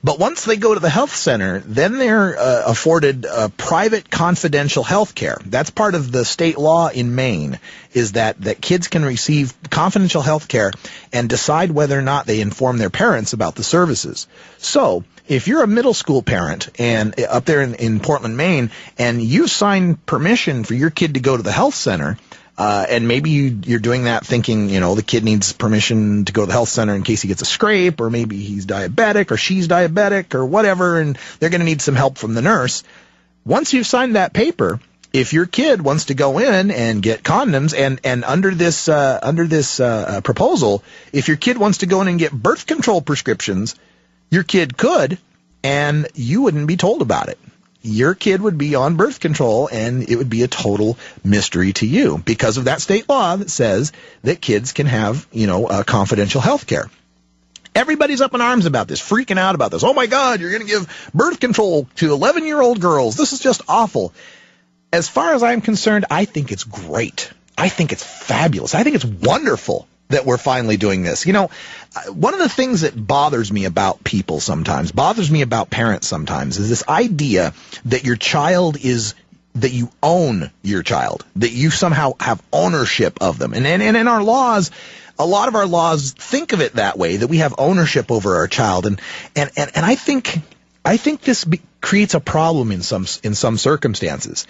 [SPEAKER 3] But once they go to the health center, then they're afforded private confidential health care. That's part of the state law in Maine, is that kids can receive confidential health care and decide whether or not they inform their parents about the services. So if you're a middle school parent and up there in Portland, Maine, and you sign permission for your kid to go to the health center, and maybe you're doing that thinking, the kid needs permission to go to the health center in case he gets a scrape, or maybe he's diabetic or she's diabetic or whatever, and they're going to need some help from the nurse. Once you've signed that paper, if your kid wants to go in and get condoms, and under this proposal, if your kid wants to go in and get birth control prescriptions, your kid could, and you wouldn't be told about it. Your kid would be on birth control, and it would be a total mystery to you because of that state law that says that kids can have, confidential health care. Everybody's up in arms about this, freaking out about this. Oh, my God, you're going to give birth control to 11-year-old girls. This is just awful. As far as I'm concerned, I think it's great. I think it's fabulous. I think it's wonderful that we're finally doing this. One of the things that bothers me about people sometimes, bothers me about parents sometimes, is this idea that your child is, that you own your child, that you somehow have ownership of them. And in our laws, a lot of our laws think of it that way, that we have ownership over our child. And I think this creates a problem in some circumstances.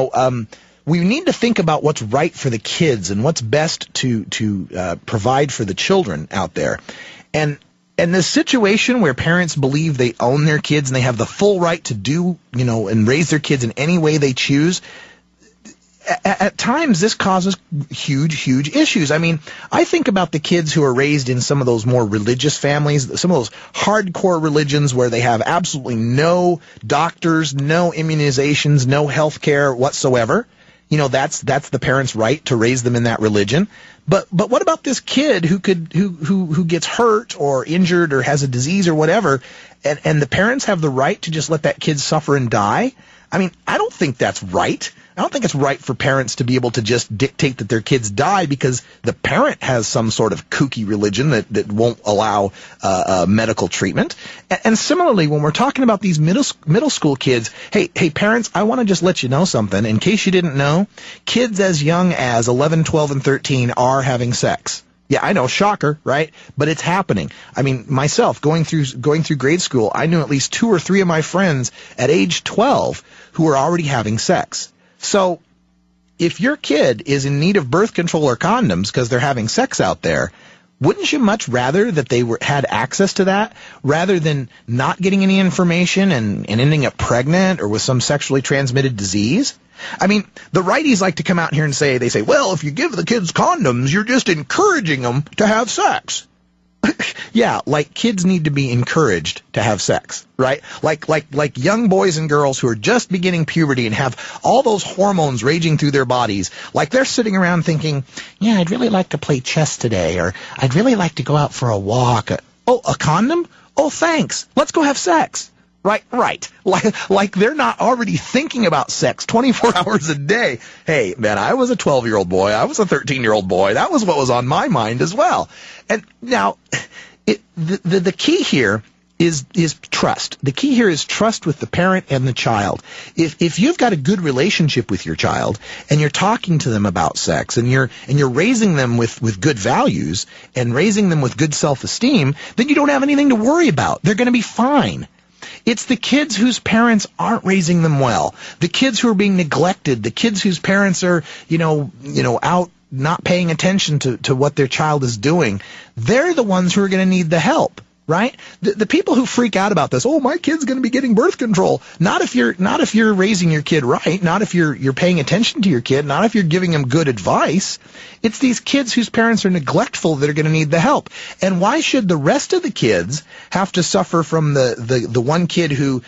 [SPEAKER 3] We need to think about what's right for the kids and what's best to provide for the children out there. And this situation where parents believe they own their kids and they have the full right to do, and raise their kids in any way they choose, at times this causes huge issues. I mean, I think about the kids who are raised in some of those more religious families, some of those hardcore religions where they have absolutely no doctors, no immunizations, no health care whatsoever. That's the parents' right to raise them in that religion. But what about this kid who gets hurt or injured or has a disease or whatever, and the parents have the right to just let that kid suffer and die? I mean, I don't think that's right. I don't think it's right for parents to be able to just dictate that their kids die because the parent has some sort of kooky religion that won't allow medical treatment. And similarly, when we're talking about these middle school kids, hey parents, I want to just let you know something. In case you didn't know, kids as young as 11, 12, and 13 are having sex. Yeah, I know, shocker, right? But it's happening. I mean, myself, going through grade school, I knew at least 2 or 3 of my friends at age 12 who were already having sex. So if your kid is in need of birth control or condoms because they're having sex out there, wouldn't you much rather that they had access to that rather than not getting any information and ending up pregnant or with some sexually transmitted disease? I mean, the righties like to come out here and say, well, if you give the kids condoms, you're just encouraging them to have sex. Yeah, like kids need to be encouraged to have sex, right? Like young boys and girls who are just beginning puberty and have all those hormones raging through their bodies. Like they're sitting around thinking, yeah, I'd really like to play chess today, or I'd really like to go out for a walk. Oh, a condom? Oh, thanks. Let's go have sex. Right. Like they're not already thinking about sex 24 hours a day. Hey, man, I was a 12-year-old boy. I was a 13-year-old boy. That was what was on my mind as well. And now, the key here is trust. The key here is trust with the parent and the child. If you've got a good relationship with your child and you're talking to them about sex and you're raising them with good values and raising them with good self-esteem, then you don't have anything to worry about. They're going to be fine. It's the kids whose parents aren't raising them well, the kids who are being neglected, the kids whose parents are, out not paying attention to what their child is doing. They're the ones who are going to need the help, right? The people who freak out about this, oh, my kid's going to be getting birth control. Not if you're raising your kid right, not if you're paying attention to your kid, not if you're giving them good advice. It's these kids whose parents are neglectful that are going to need the help. And why should the rest of the kids have to suffer from the one kid who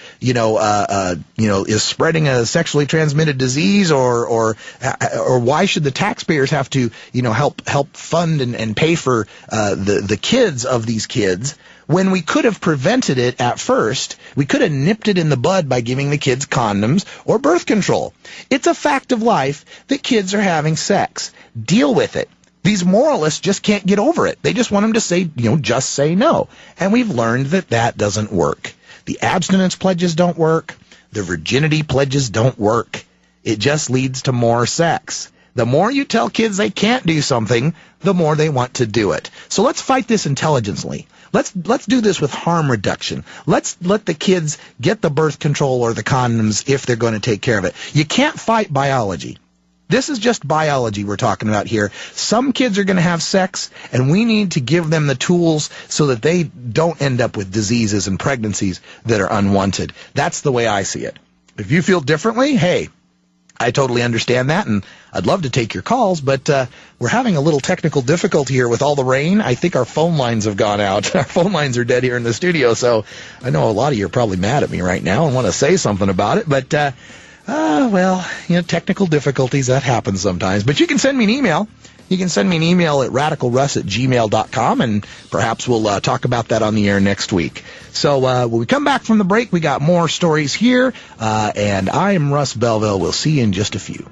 [SPEAKER 3] is spreading a sexually transmitted disease, or why should the taxpayers have to help fund and pay for the kids of these kids? When we could have prevented it at first, we could have nipped it in the bud by giving the kids condoms or birth control. It's a fact of life that kids are having sex. Deal with it. These moralists just can't get over it. They just want them to say, just say no. And we've learned that doesn't work. The abstinence pledges don't work. The virginity pledges don't work. It just leads to more sex. The more you tell kids they can't do something, the more they want to do it. So let's fight this intelligently. Let's do this with harm reduction. Let's let the kids get the birth control or the condoms if they're going to take care of it. You can't fight biology. This is just biology we're talking about here. Some kids are going to have sex, and we need to give them the tools so that they don't end up with diseases and pregnancies that are unwanted. That's the way I see it. If you feel differently, hey, I totally understand that, and I'd love to take your calls, but we're having a little technical difficulty here with all the rain. I think our phone lines have gone out. Our phone lines are dead here in the studio, so I know a lot of you are probably mad at me right now and want to say something about it, but, well, technical difficulties, that happens sometimes. But you can send me an email. You can send me an email at radicalruss@gmail.com, and perhaps we'll talk about that on the air next week. So when we come back from the break, we got more stories here, and I am Russ Belville. We'll see you in just a few.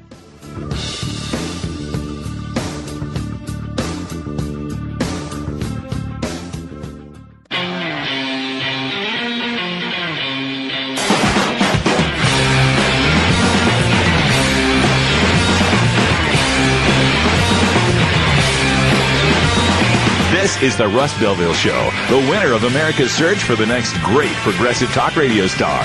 [SPEAKER 2] This is the Russ Belville Show, the winner of America's search for the next great progressive talk radio star.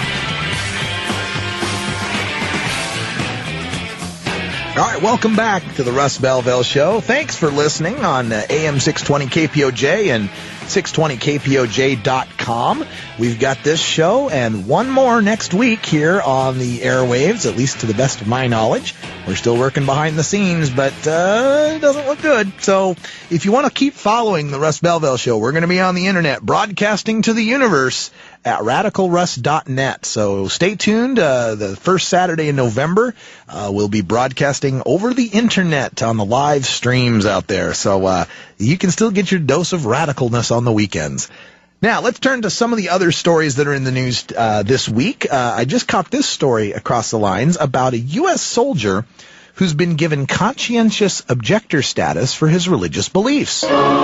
[SPEAKER 3] All right, welcome back to the Russ Belville Show. Thanks for listening on AM 620 KPOJ and 620kpoj.com. We've got this show and one more next week here on the airwaves, at least to the best of my knowledge. We're still working behind the scenes, but it doesn't look good. So if you want to keep following the Russ Belville Show, we're going to be on the internet broadcasting to the universe at radicalruss.net. So stay tuned. The first Saturday in November, we'll be broadcasting over the internet on the live streams out there. So you can still get your dose of radicalness on the weekends. Now, let's turn to some of the other stories that are in the news this week. I just caught this story across the lines about a U.S. soldier who's been given conscientious objector status for his religious beliefs.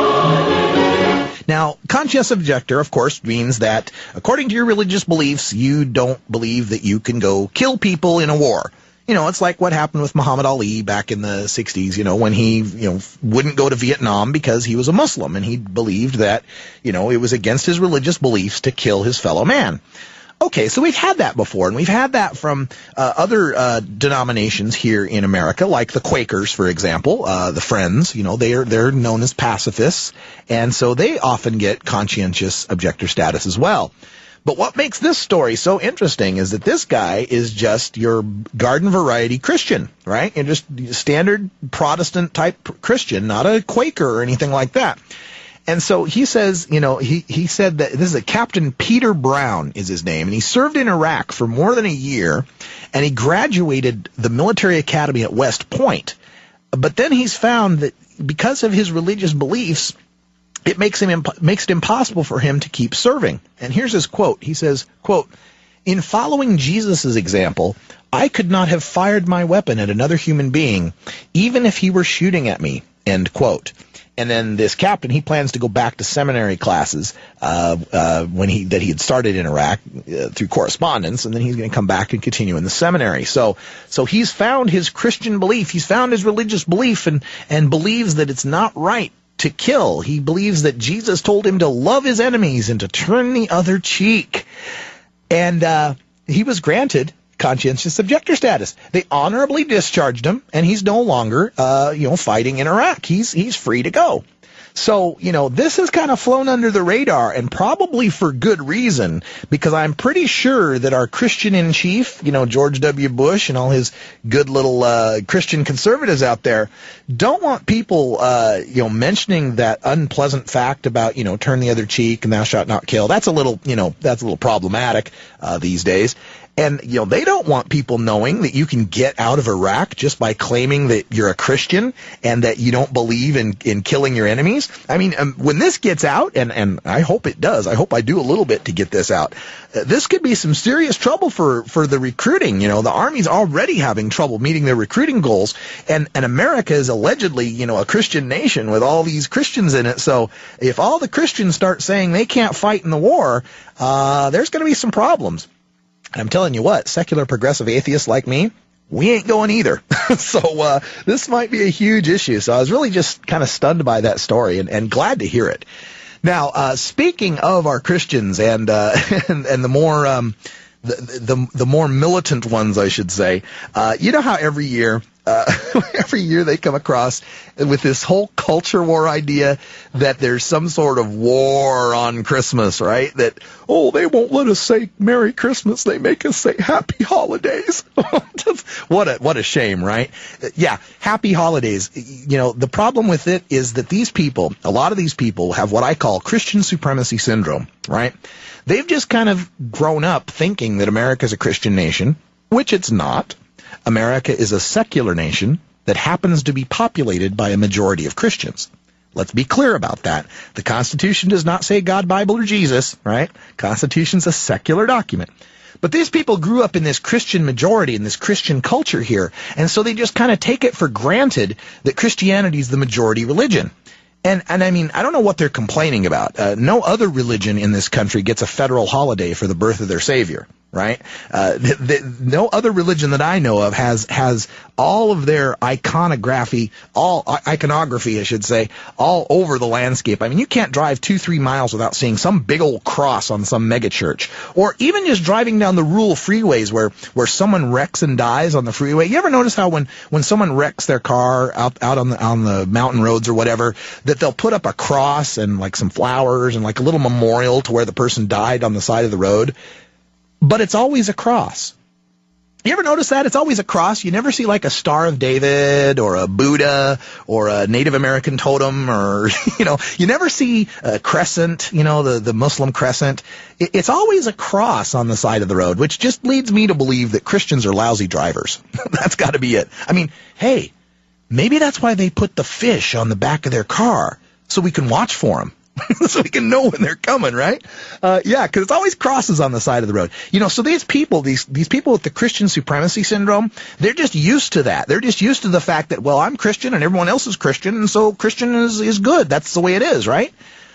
[SPEAKER 3] Now, conscientious objector, of course, means that according to your religious beliefs, you don't believe that you can go kill people in a war. It's like what happened with Muhammad Ali back in the 60s, when he, wouldn't go to Vietnam because he was a Muslim and he believed that, it was against his religious beliefs to kill his fellow man. Okay, so we've had that before, and we've had that from other denominations here in America, like the Quakers, for example, the Friends. They're known as pacifists, and so they often get conscientious objector status as well. But what makes this story so interesting is that this guy is just your garden variety Christian, right? And just standard Protestant type Christian, not a Quaker or anything like that. And so he says, he said that this is a Captain Peter Brown is his name, and he served in Iraq for more than a year, and he graduated the military academy at West Point. But then he's found that because of his religious beliefs, it makes it impossible for him to keep serving. And here's his quote. He says, quote, "In following Jesus' example, I could not have fired my weapon at another human being, even if he were shooting at me," end quote. And then this captain, he plans to go back to seminary classes that he had started in Iraq through correspondence, and then he's going to come back and continue in the seminary. So he's found his Christian belief, he's found his religious belief, and believes that it's not right to kill. He believes that Jesus told him to love his enemies and to turn the other cheek. And he was granted conscientious objector status. They honorably discharged him, and he's no longer, fighting in Iraq. He's free to go. So, this has kind of flown under the radar, and probably for good reason, because I'm pretty sure that our Christian in chief, George W. Bush and all his good little Christian conservatives out there, don't want people, mentioning that unpleasant fact about, turn the other cheek and thou shalt not kill. That's a little problematic these days. And, they don't want people knowing that you can get out of Iraq just by claiming that you're a Christian and that you don't believe in killing your enemies. I mean, when this gets out, and I hope it does, I hope I do a little bit to get this out, this could be some serious trouble for the recruiting. The Army's already having trouble meeting their recruiting goals, and America is allegedly, a Christian nation with all these Christians in it. So if all the Christians start saying they can't fight in the war, there's going to be some problems. And I'm telling you what, secular progressive atheists like me, we ain't going either. So this might be a huge issue. So I was really just kind of stunned by that story and glad to hear it. Now, speaking of our Christians and the more the more militant ones, I should say, you know how every year they come across with this whole culture war idea that there's some sort of war on Christmas, right? That, they won't let us say Merry Christmas. They make us say Happy Holidays. What a shame, right? Yeah, Happy Holidays. The problem with it is that a lot of these people have what I call Christian supremacy syndrome, right? They've just kind of grown up thinking that America's a Christian nation, which it's not. America is a secular nation that happens to be populated by a majority of Christians. Let's be clear about that. The Constitution does not say God, Bible, or Jesus, right? Constitution's a secular document. But these people grew up in this Christian majority, in this Christian culture here, and so they just kind of take it for granted that Christianity is the majority religion. And I mean, I don't know what they're complaining about. No other religion in this country gets a federal holiday for the birth of their Savior, right? No other religion that I know of has all of their iconography, I should say, all over the landscape. I mean, you can't drive 2-3 miles without seeing some big old cross on some mega church, or even just driving down the rural freeways where someone wrecks and dies on the freeway. You ever notice how when someone wrecks their car out on the mountain roads or whatever, that they'll put up a cross and like some flowers and like a little memorial to where the person died on the side of the road? But it's always a cross. You ever notice that? It's always a cross. You never see like a Star of David or a Buddha or a Native American totem or, you never see a crescent, the Muslim crescent. It's always a cross on the side of the road, which just leads me to believe that Christians are lousy drivers. That's got to be it. I mean, hey, maybe that's why they put the fish on the back of their car, so we can watch for them. So we can know when they're coming, right? Yeah, because it's always crosses on the side of the road. So these people with the Christian supremacy syndrome, they're just used to that. They're just used to the fact that, well, I'm Christian and everyone else is Christian, and so Christian is good. That's the way it is, right?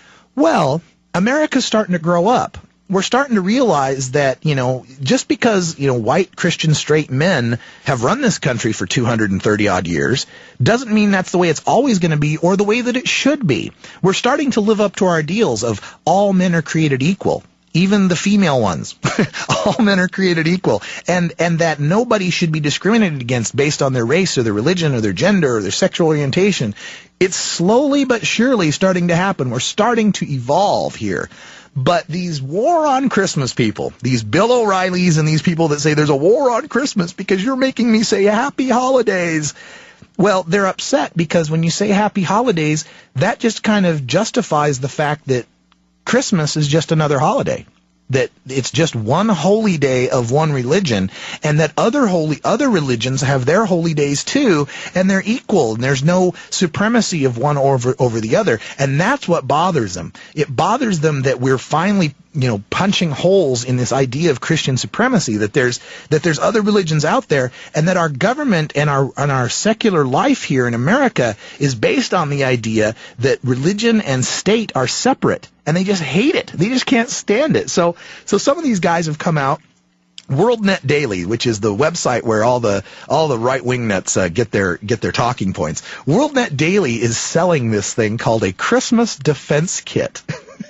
[SPEAKER 3] Well, America's starting to grow up. We're starting to realize that, just because, white Christian straight men have run this country for 230 odd years doesn't mean that's the way it's always going to be or the way that it should be. We're starting to live up to our ideals of all men are created equal. Even the female ones. All men are created equal. And that nobody should be discriminated against based on their race or their religion or their gender or their sexual orientation. It's slowly but surely starting to happen. We're starting to evolve here. But these war on Christmas people, these Bill O'Reillys and these people that say there's a war on Christmas because you're making me say Happy Holidays, well, they're upset because when you say Happy Holidays, that just kind of justifies the fact that Christmas is just another holiday, that it's just one holy day of one religion, and that other religions have their holy days too, and they're equal, and there's no supremacy of one over the other. And that's what bothers them. It bothers them that we're finally, punching holes in this idea of Christian supremacy, that there's other religions out there, and that our government and our secular life here in America is based on the idea that religion and state are separate. And they just hate it. They just can't stand it. So some of these guys have come out. WorldNet Daily, which is the website where all the right-wing nuts get their talking points. WorldNet Daily is selling this thing called a Christmas defense kit.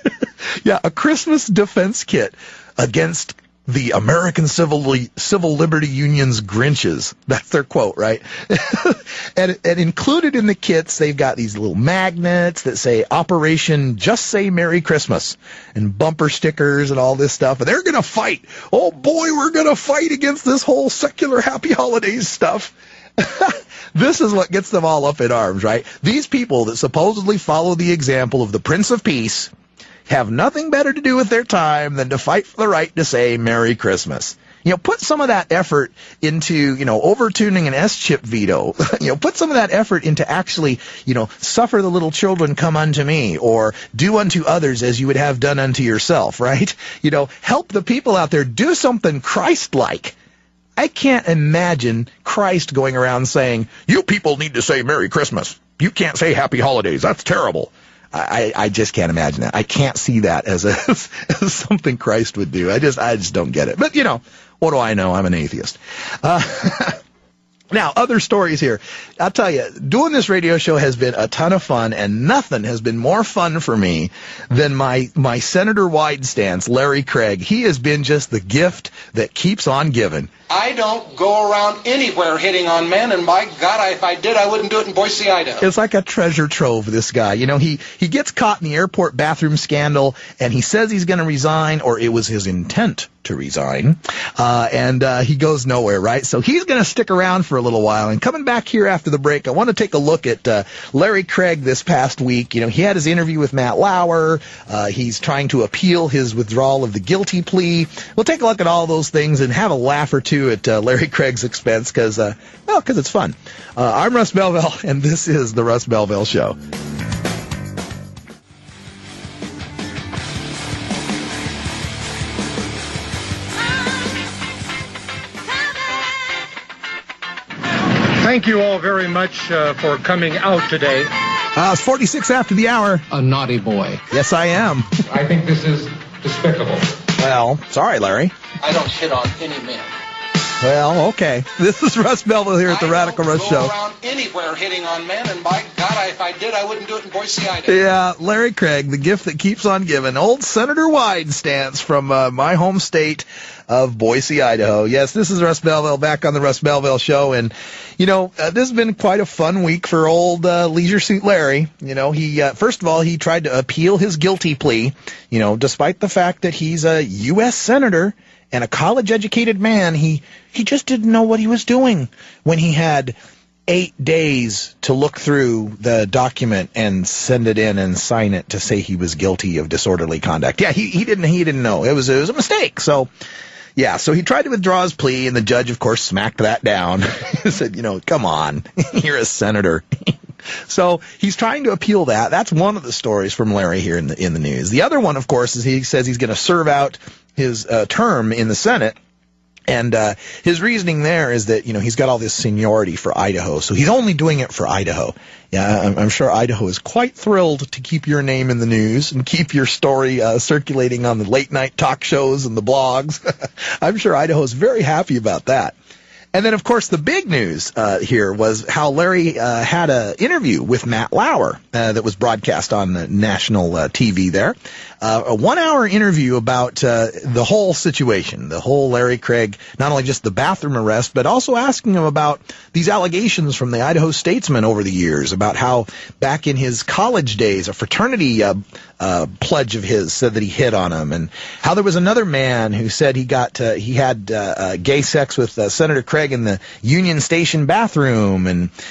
[SPEAKER 3] Yeah, a Christmas defense kit against the American Civil Liberty Union's Grinches. That's their quote, right? and included in the kits, they've got these little magnets that say Operation Just Say Merry Christmas and bumper stickers and all this stuff. And they're going to fight. Oh, boy, we're going to fight against this whole secular Happy Holidays stuff. This is what gets them all up in arms, right? These people that supposedly follow the example of the Prince of Peace have nothing better to do with their time than to fight for the right to say Merry Christmas. Put some of that effort into, overturning an S-chip veto. Put some of that effort into actually, suffer the little children come unto me, or do unto others as you would have done unto yourself, right? Help the people out there. Do something Christ-like. I can't imagine Christ going around saying, you people need to say Merry Christmas. You can't say Happy Holidays. That's terrible. I just can't imagine that. I can't see that as something Christ would do. I just don't get it. But, what do I know? I'm an atheist. Now, other stories here. I'll tell you, doing this radio show has been a ton of fun, and nothing has been more fun for me than my Senator Wide stance, Larry Craig. He has been just the gift that keeps on giving.
[SPEAKER 16] I don't go around anywhere hitting on men, and by God, if I did, I wouldn't do it in Boise, Idaho.
[SPEAKER 3] It's like a treasure trove, this guy. He gets caught in the airport bathroom scandal, and he says he's going to resign, or it was his intent to resign, and he goes nowhere, right? So he's going to stick around for a little while. And coming back here after the break, I want to take a look at Larry Craig this past week. He had his interview with Matt Lauer. He's trying to appeal his withdrawal of the guilty plea. We'll take a look at all those things and have a laugh or two at Larry Craig's expense because it's fun. I'm Russ Belville, and this is the Russ Belville Show.
[SPEAKER 17] Thank you all very much for coming out today.
[SPEAKER 3] It's 46 after the hour.
[SPEAKER 17] A naughty boy.
[SPEAKER 3] Yes, I am.
[SPEAKER 17] I think this is despicable.
[SPEAKER 3] Well, sorry, Larry.
[SPEAKER 16] I don't hit on any man.
[SPEAKER 3] Well, okay. This is Russ Belville here at the Radical Russ Show.
[SPEAKER 16] I don't go around anywhere hitting on men, and by God, if I did, I wouldn't do it in Boise, Idaho.
[SPEAKER 3] Yeah, Larry Craig, the gift that keeps on giving. Old Senator Wide stance from my home state of Boise, Idaho. Yes, this is Russ Belville back on the Russ Belville Show, and this has been quite a fun week for old Leisure Suit Larry. He first of all, he tried to appeal his guilty plea, despite the fact that he's a U.S. senator and a college-educated man. He just didn't know what he was doing when he had 8 days to look through the document and send it in and sign it to say he was guilty of disorderly conduct. Yeah, he didn't know. It was a mistake. So, yeah, so he tried to withdraw his plea, and the judge, of course, smacked that down. He said, come on, you're a senator. So he's trying to appeal that. That's one of the stories from Larry here in the news. The other one, of course, is he says he's going to serve out his term in the Senate. And his reasoning there is that, he's got all this seniority for Idaho, so he's only doing it for Idaho. Yeah, I'm sure Idaho is quite thrilled to keep your name in the news and keep your story circulating on the late-night talk shows and the blogs. I'm sure Idaho is very happy about that. And then, of course, the big news here was how Larry had an interview with Matt Lauer that was broadcast on the national TV there. A 1-hour interview about the whole situation, the whole Larry Craig, not only just the bathroom arrest, but also asking him about these allegations from the Idaho Statesman over the years about how back in his college days, a fraternity pledge of his said that he hit on him, and how there was another man who said he had gay sex with Senator Craig in the Union Station bathroom,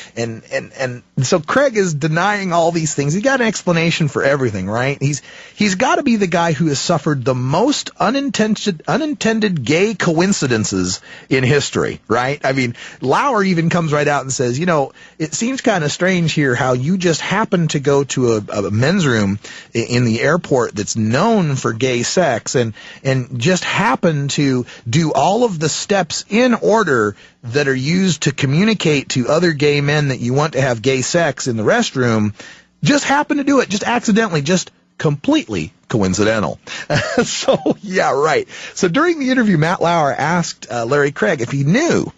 [SPEAKER 3] and so Craig is denying all these things. He got an explanation for everything, right? He's got to be the guy who has suffered the most unintended gay coincidences in history, right? I mean, Lauer even comes right out and says, it seems kind of strange here how you just happen to go to a men's room in the airport that's known for gay sex and just happen to do all of the steps in order that are used to communicate to other gay men that you want to have gay sex in the restroom, just happen to do it, just accidentally, just completely coincidental. So, yeah, right. So during the interview, Matt Lauer asked Larry Craig if he knew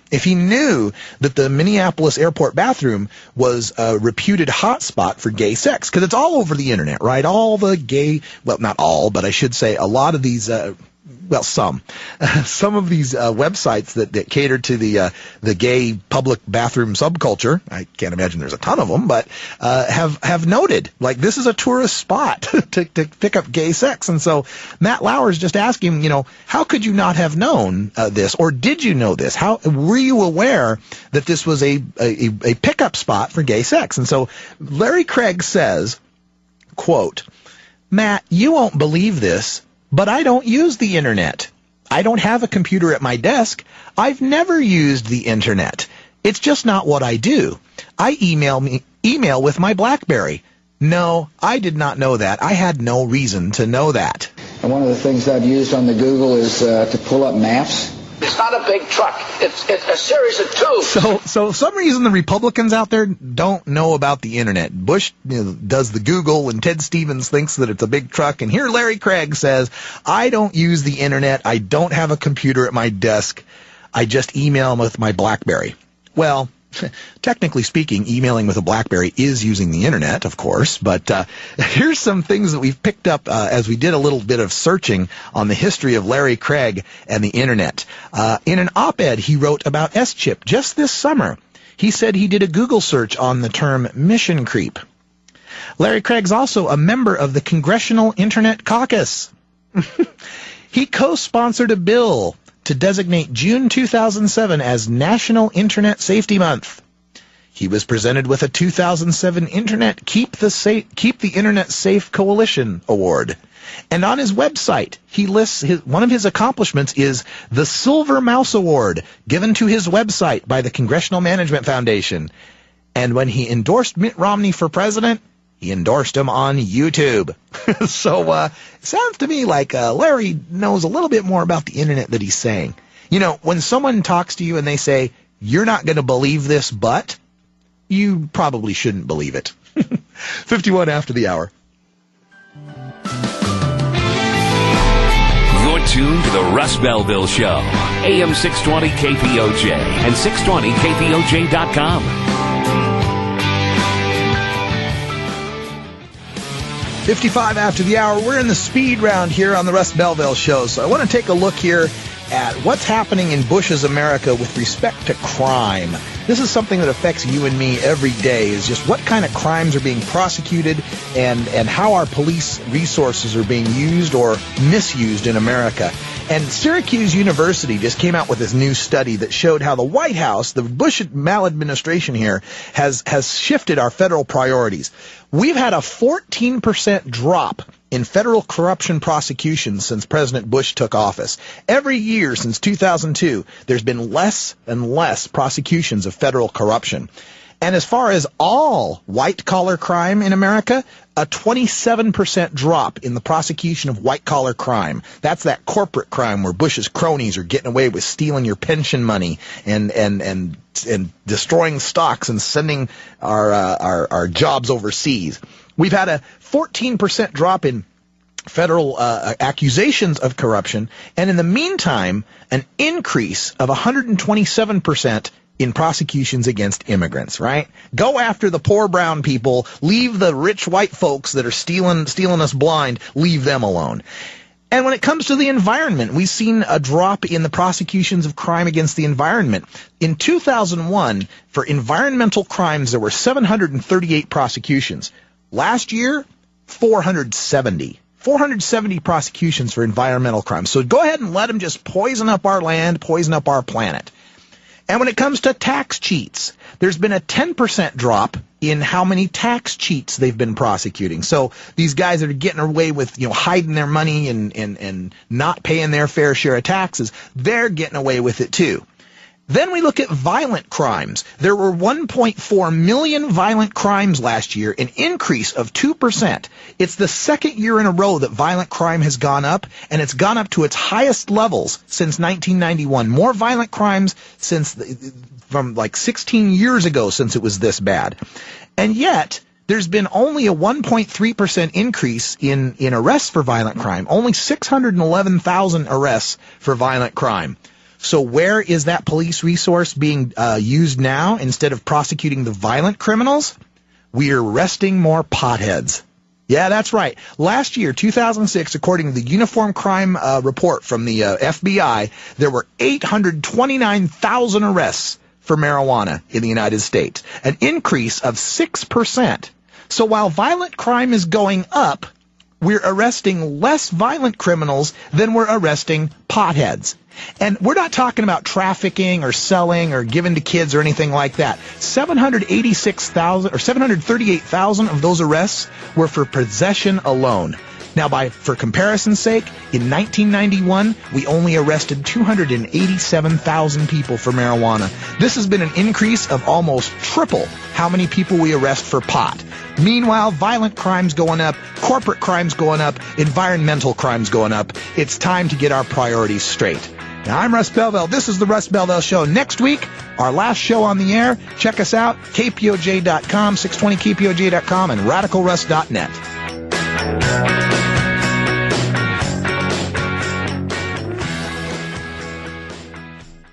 [SPEAKER 3] that the Minneapolis airport bathroom was a reputed hotspot for gay sex, because it's all over the internet, right? All the gay, well, not all, but I should say a lot of these some of these websites that cater to the gay public bathroom subculture. I can't imagine there's a ton of them, but have noted, like, this is a tourist spot to pick up gay sex. And so Matt Lauer's just asking, how could you not have known this, or did you know this? How were you aware that this was a pickup spot for gay sex? And so Larry Craig says, quote, "Matt, you won't believe this, but I don't use the internet. I don't have a computer at my desk. I've never used the internet. It's just not what I do. I email with my BlackBerry. No, I did not know that. I had no reason to know that.
[SPEAKER 5] And one of the things I've used on the Google is to pull up maps.
[SPEAKER 11] It's not a big truck. It's a series of tubes.
[SPEAKER 3] So for some reason the Republicans out there don't know about the internet. Bush does the Google, and Ted Stevens thinks that it's a big truck. And here Larry Craig says, I don't use the internet. I don't have a computer at my desk. I just email with my BlackBerry. Well, technically speaking, emailing with a BlackBerry is using the internet, of course, but here's some things that we've picked up as we did a little bit of searching on the history of Larry Craig and the internet. In an op-ed he wrote about S-chip just this summer, he said he did a Google search on the term mission creep. Larry Craig's also a member of the Congressional Internet Caucus. He co-sponsored a bill to designate June 2007 as National Internet Safety Month. He was presented with a 2007 Internet Keep the Internet Safe Coalition Award. And on his website, he lists one of his accomplishments is the Silver Mouse Award, given to his website by the Congressional Management Foundation. And when he endorsed Mitt Romney for president, he endorsed him on YouTube. So it sounds to me like Larry knows a little bit more about the internet than he's saying. You know, when someone talks to you and they say, you're not going to believe this, but you probably shouldn't believe it. 51 after the hour.
[SPEAKER 1] You're tuned to the Russ Belville Show. AM 620 KPOJ and 620KPOJ.com.
[SPEAKER 3] 55 after the hour. We're in the speed round here on the Russ Belville Show. So I want to take a look here at what's happening in Bush's America with respect to crime. This is something that affects you and me every day, is just what kind of crimes are being prosecuted and how our police resources are being used or misused in America. And Syracuse University just came out with this new study that showed how the White House, the Bush maladministration here, has shifted our federal priorities. We've had a 14% drop in federal corruption prosecutions since President Bush took office. Every year since 2002, there's been less and less prosecutions of federal corruption. And as far as all white-collar crime in America, a 27% drop in the prosecution of white-collar crime. That's that corporate crime where Bush's cronies are getting away with stealing your pension money and destroying stocks and sending our jobs overseas. We've had a 14% drop in federal accusations of corruption, and in the meantime, an increase of 127% in prosecutions against immigrants, right? Go after the poor brown people, leave the rich white folks that are stealing us blind, leave them alone. And when it comes to the environment, we've seen a drop in the prosecutions of crime against the environment. In 2001, for environmental crimes, there were 738 prosecutions. Last year, 470. 470 prosecutions for environmental crimes. So go ahead and let them just poison up our land, poison up our planet. And when it comes to tax cheats, there's been a 10% drop in how many tax cheats they've been prosecuting. So these guys that are getting away with, hiding their money and not paying their fair share of taxes, they're getting away with it too. Then we look at violent crimes. There were 1.4 million violent crimes last year, an increase of 2%. It's the second year in a row that violent crime has gone up, and it's gone up to its highest levels since 1991. More violent crimes from like 16 years ago since it was this bad. And yet, there's been only a 1.3% increase in arrests for violent crime. Only 611,000 arrests for violent crime. So where is that police resource being used now instead of prosecuting the violent criminals? We are arresting more potheads. Yeah, that's right. Last year, 2006, according to the Uniform Crime Report from the FBI, there were 829,000 arrests for marijuana in the United States, an increase of 6%. So while violent crime is going up, we're arresting less violent criminals than we're arresting potheads. And we're not talking about trafficking or selling or giving to kids or anything like that. 738,000 of those arrests were for possession alone. Now, for comparison's sake, in 1991, we only arrested 287,000 people for marijuana. This has been an increase of almost triple how many people we arrest for pot. Meanwhile, violent crimes going up, corporate crimes going up, environmental crimes going up. It's time to get our priorities straight. Now, I'm Russ Belville. This is the Russ Belville Show. Next week, our last show on the air. Check us out, kpoj.com, 620kpoj.com, and radicalruss.net.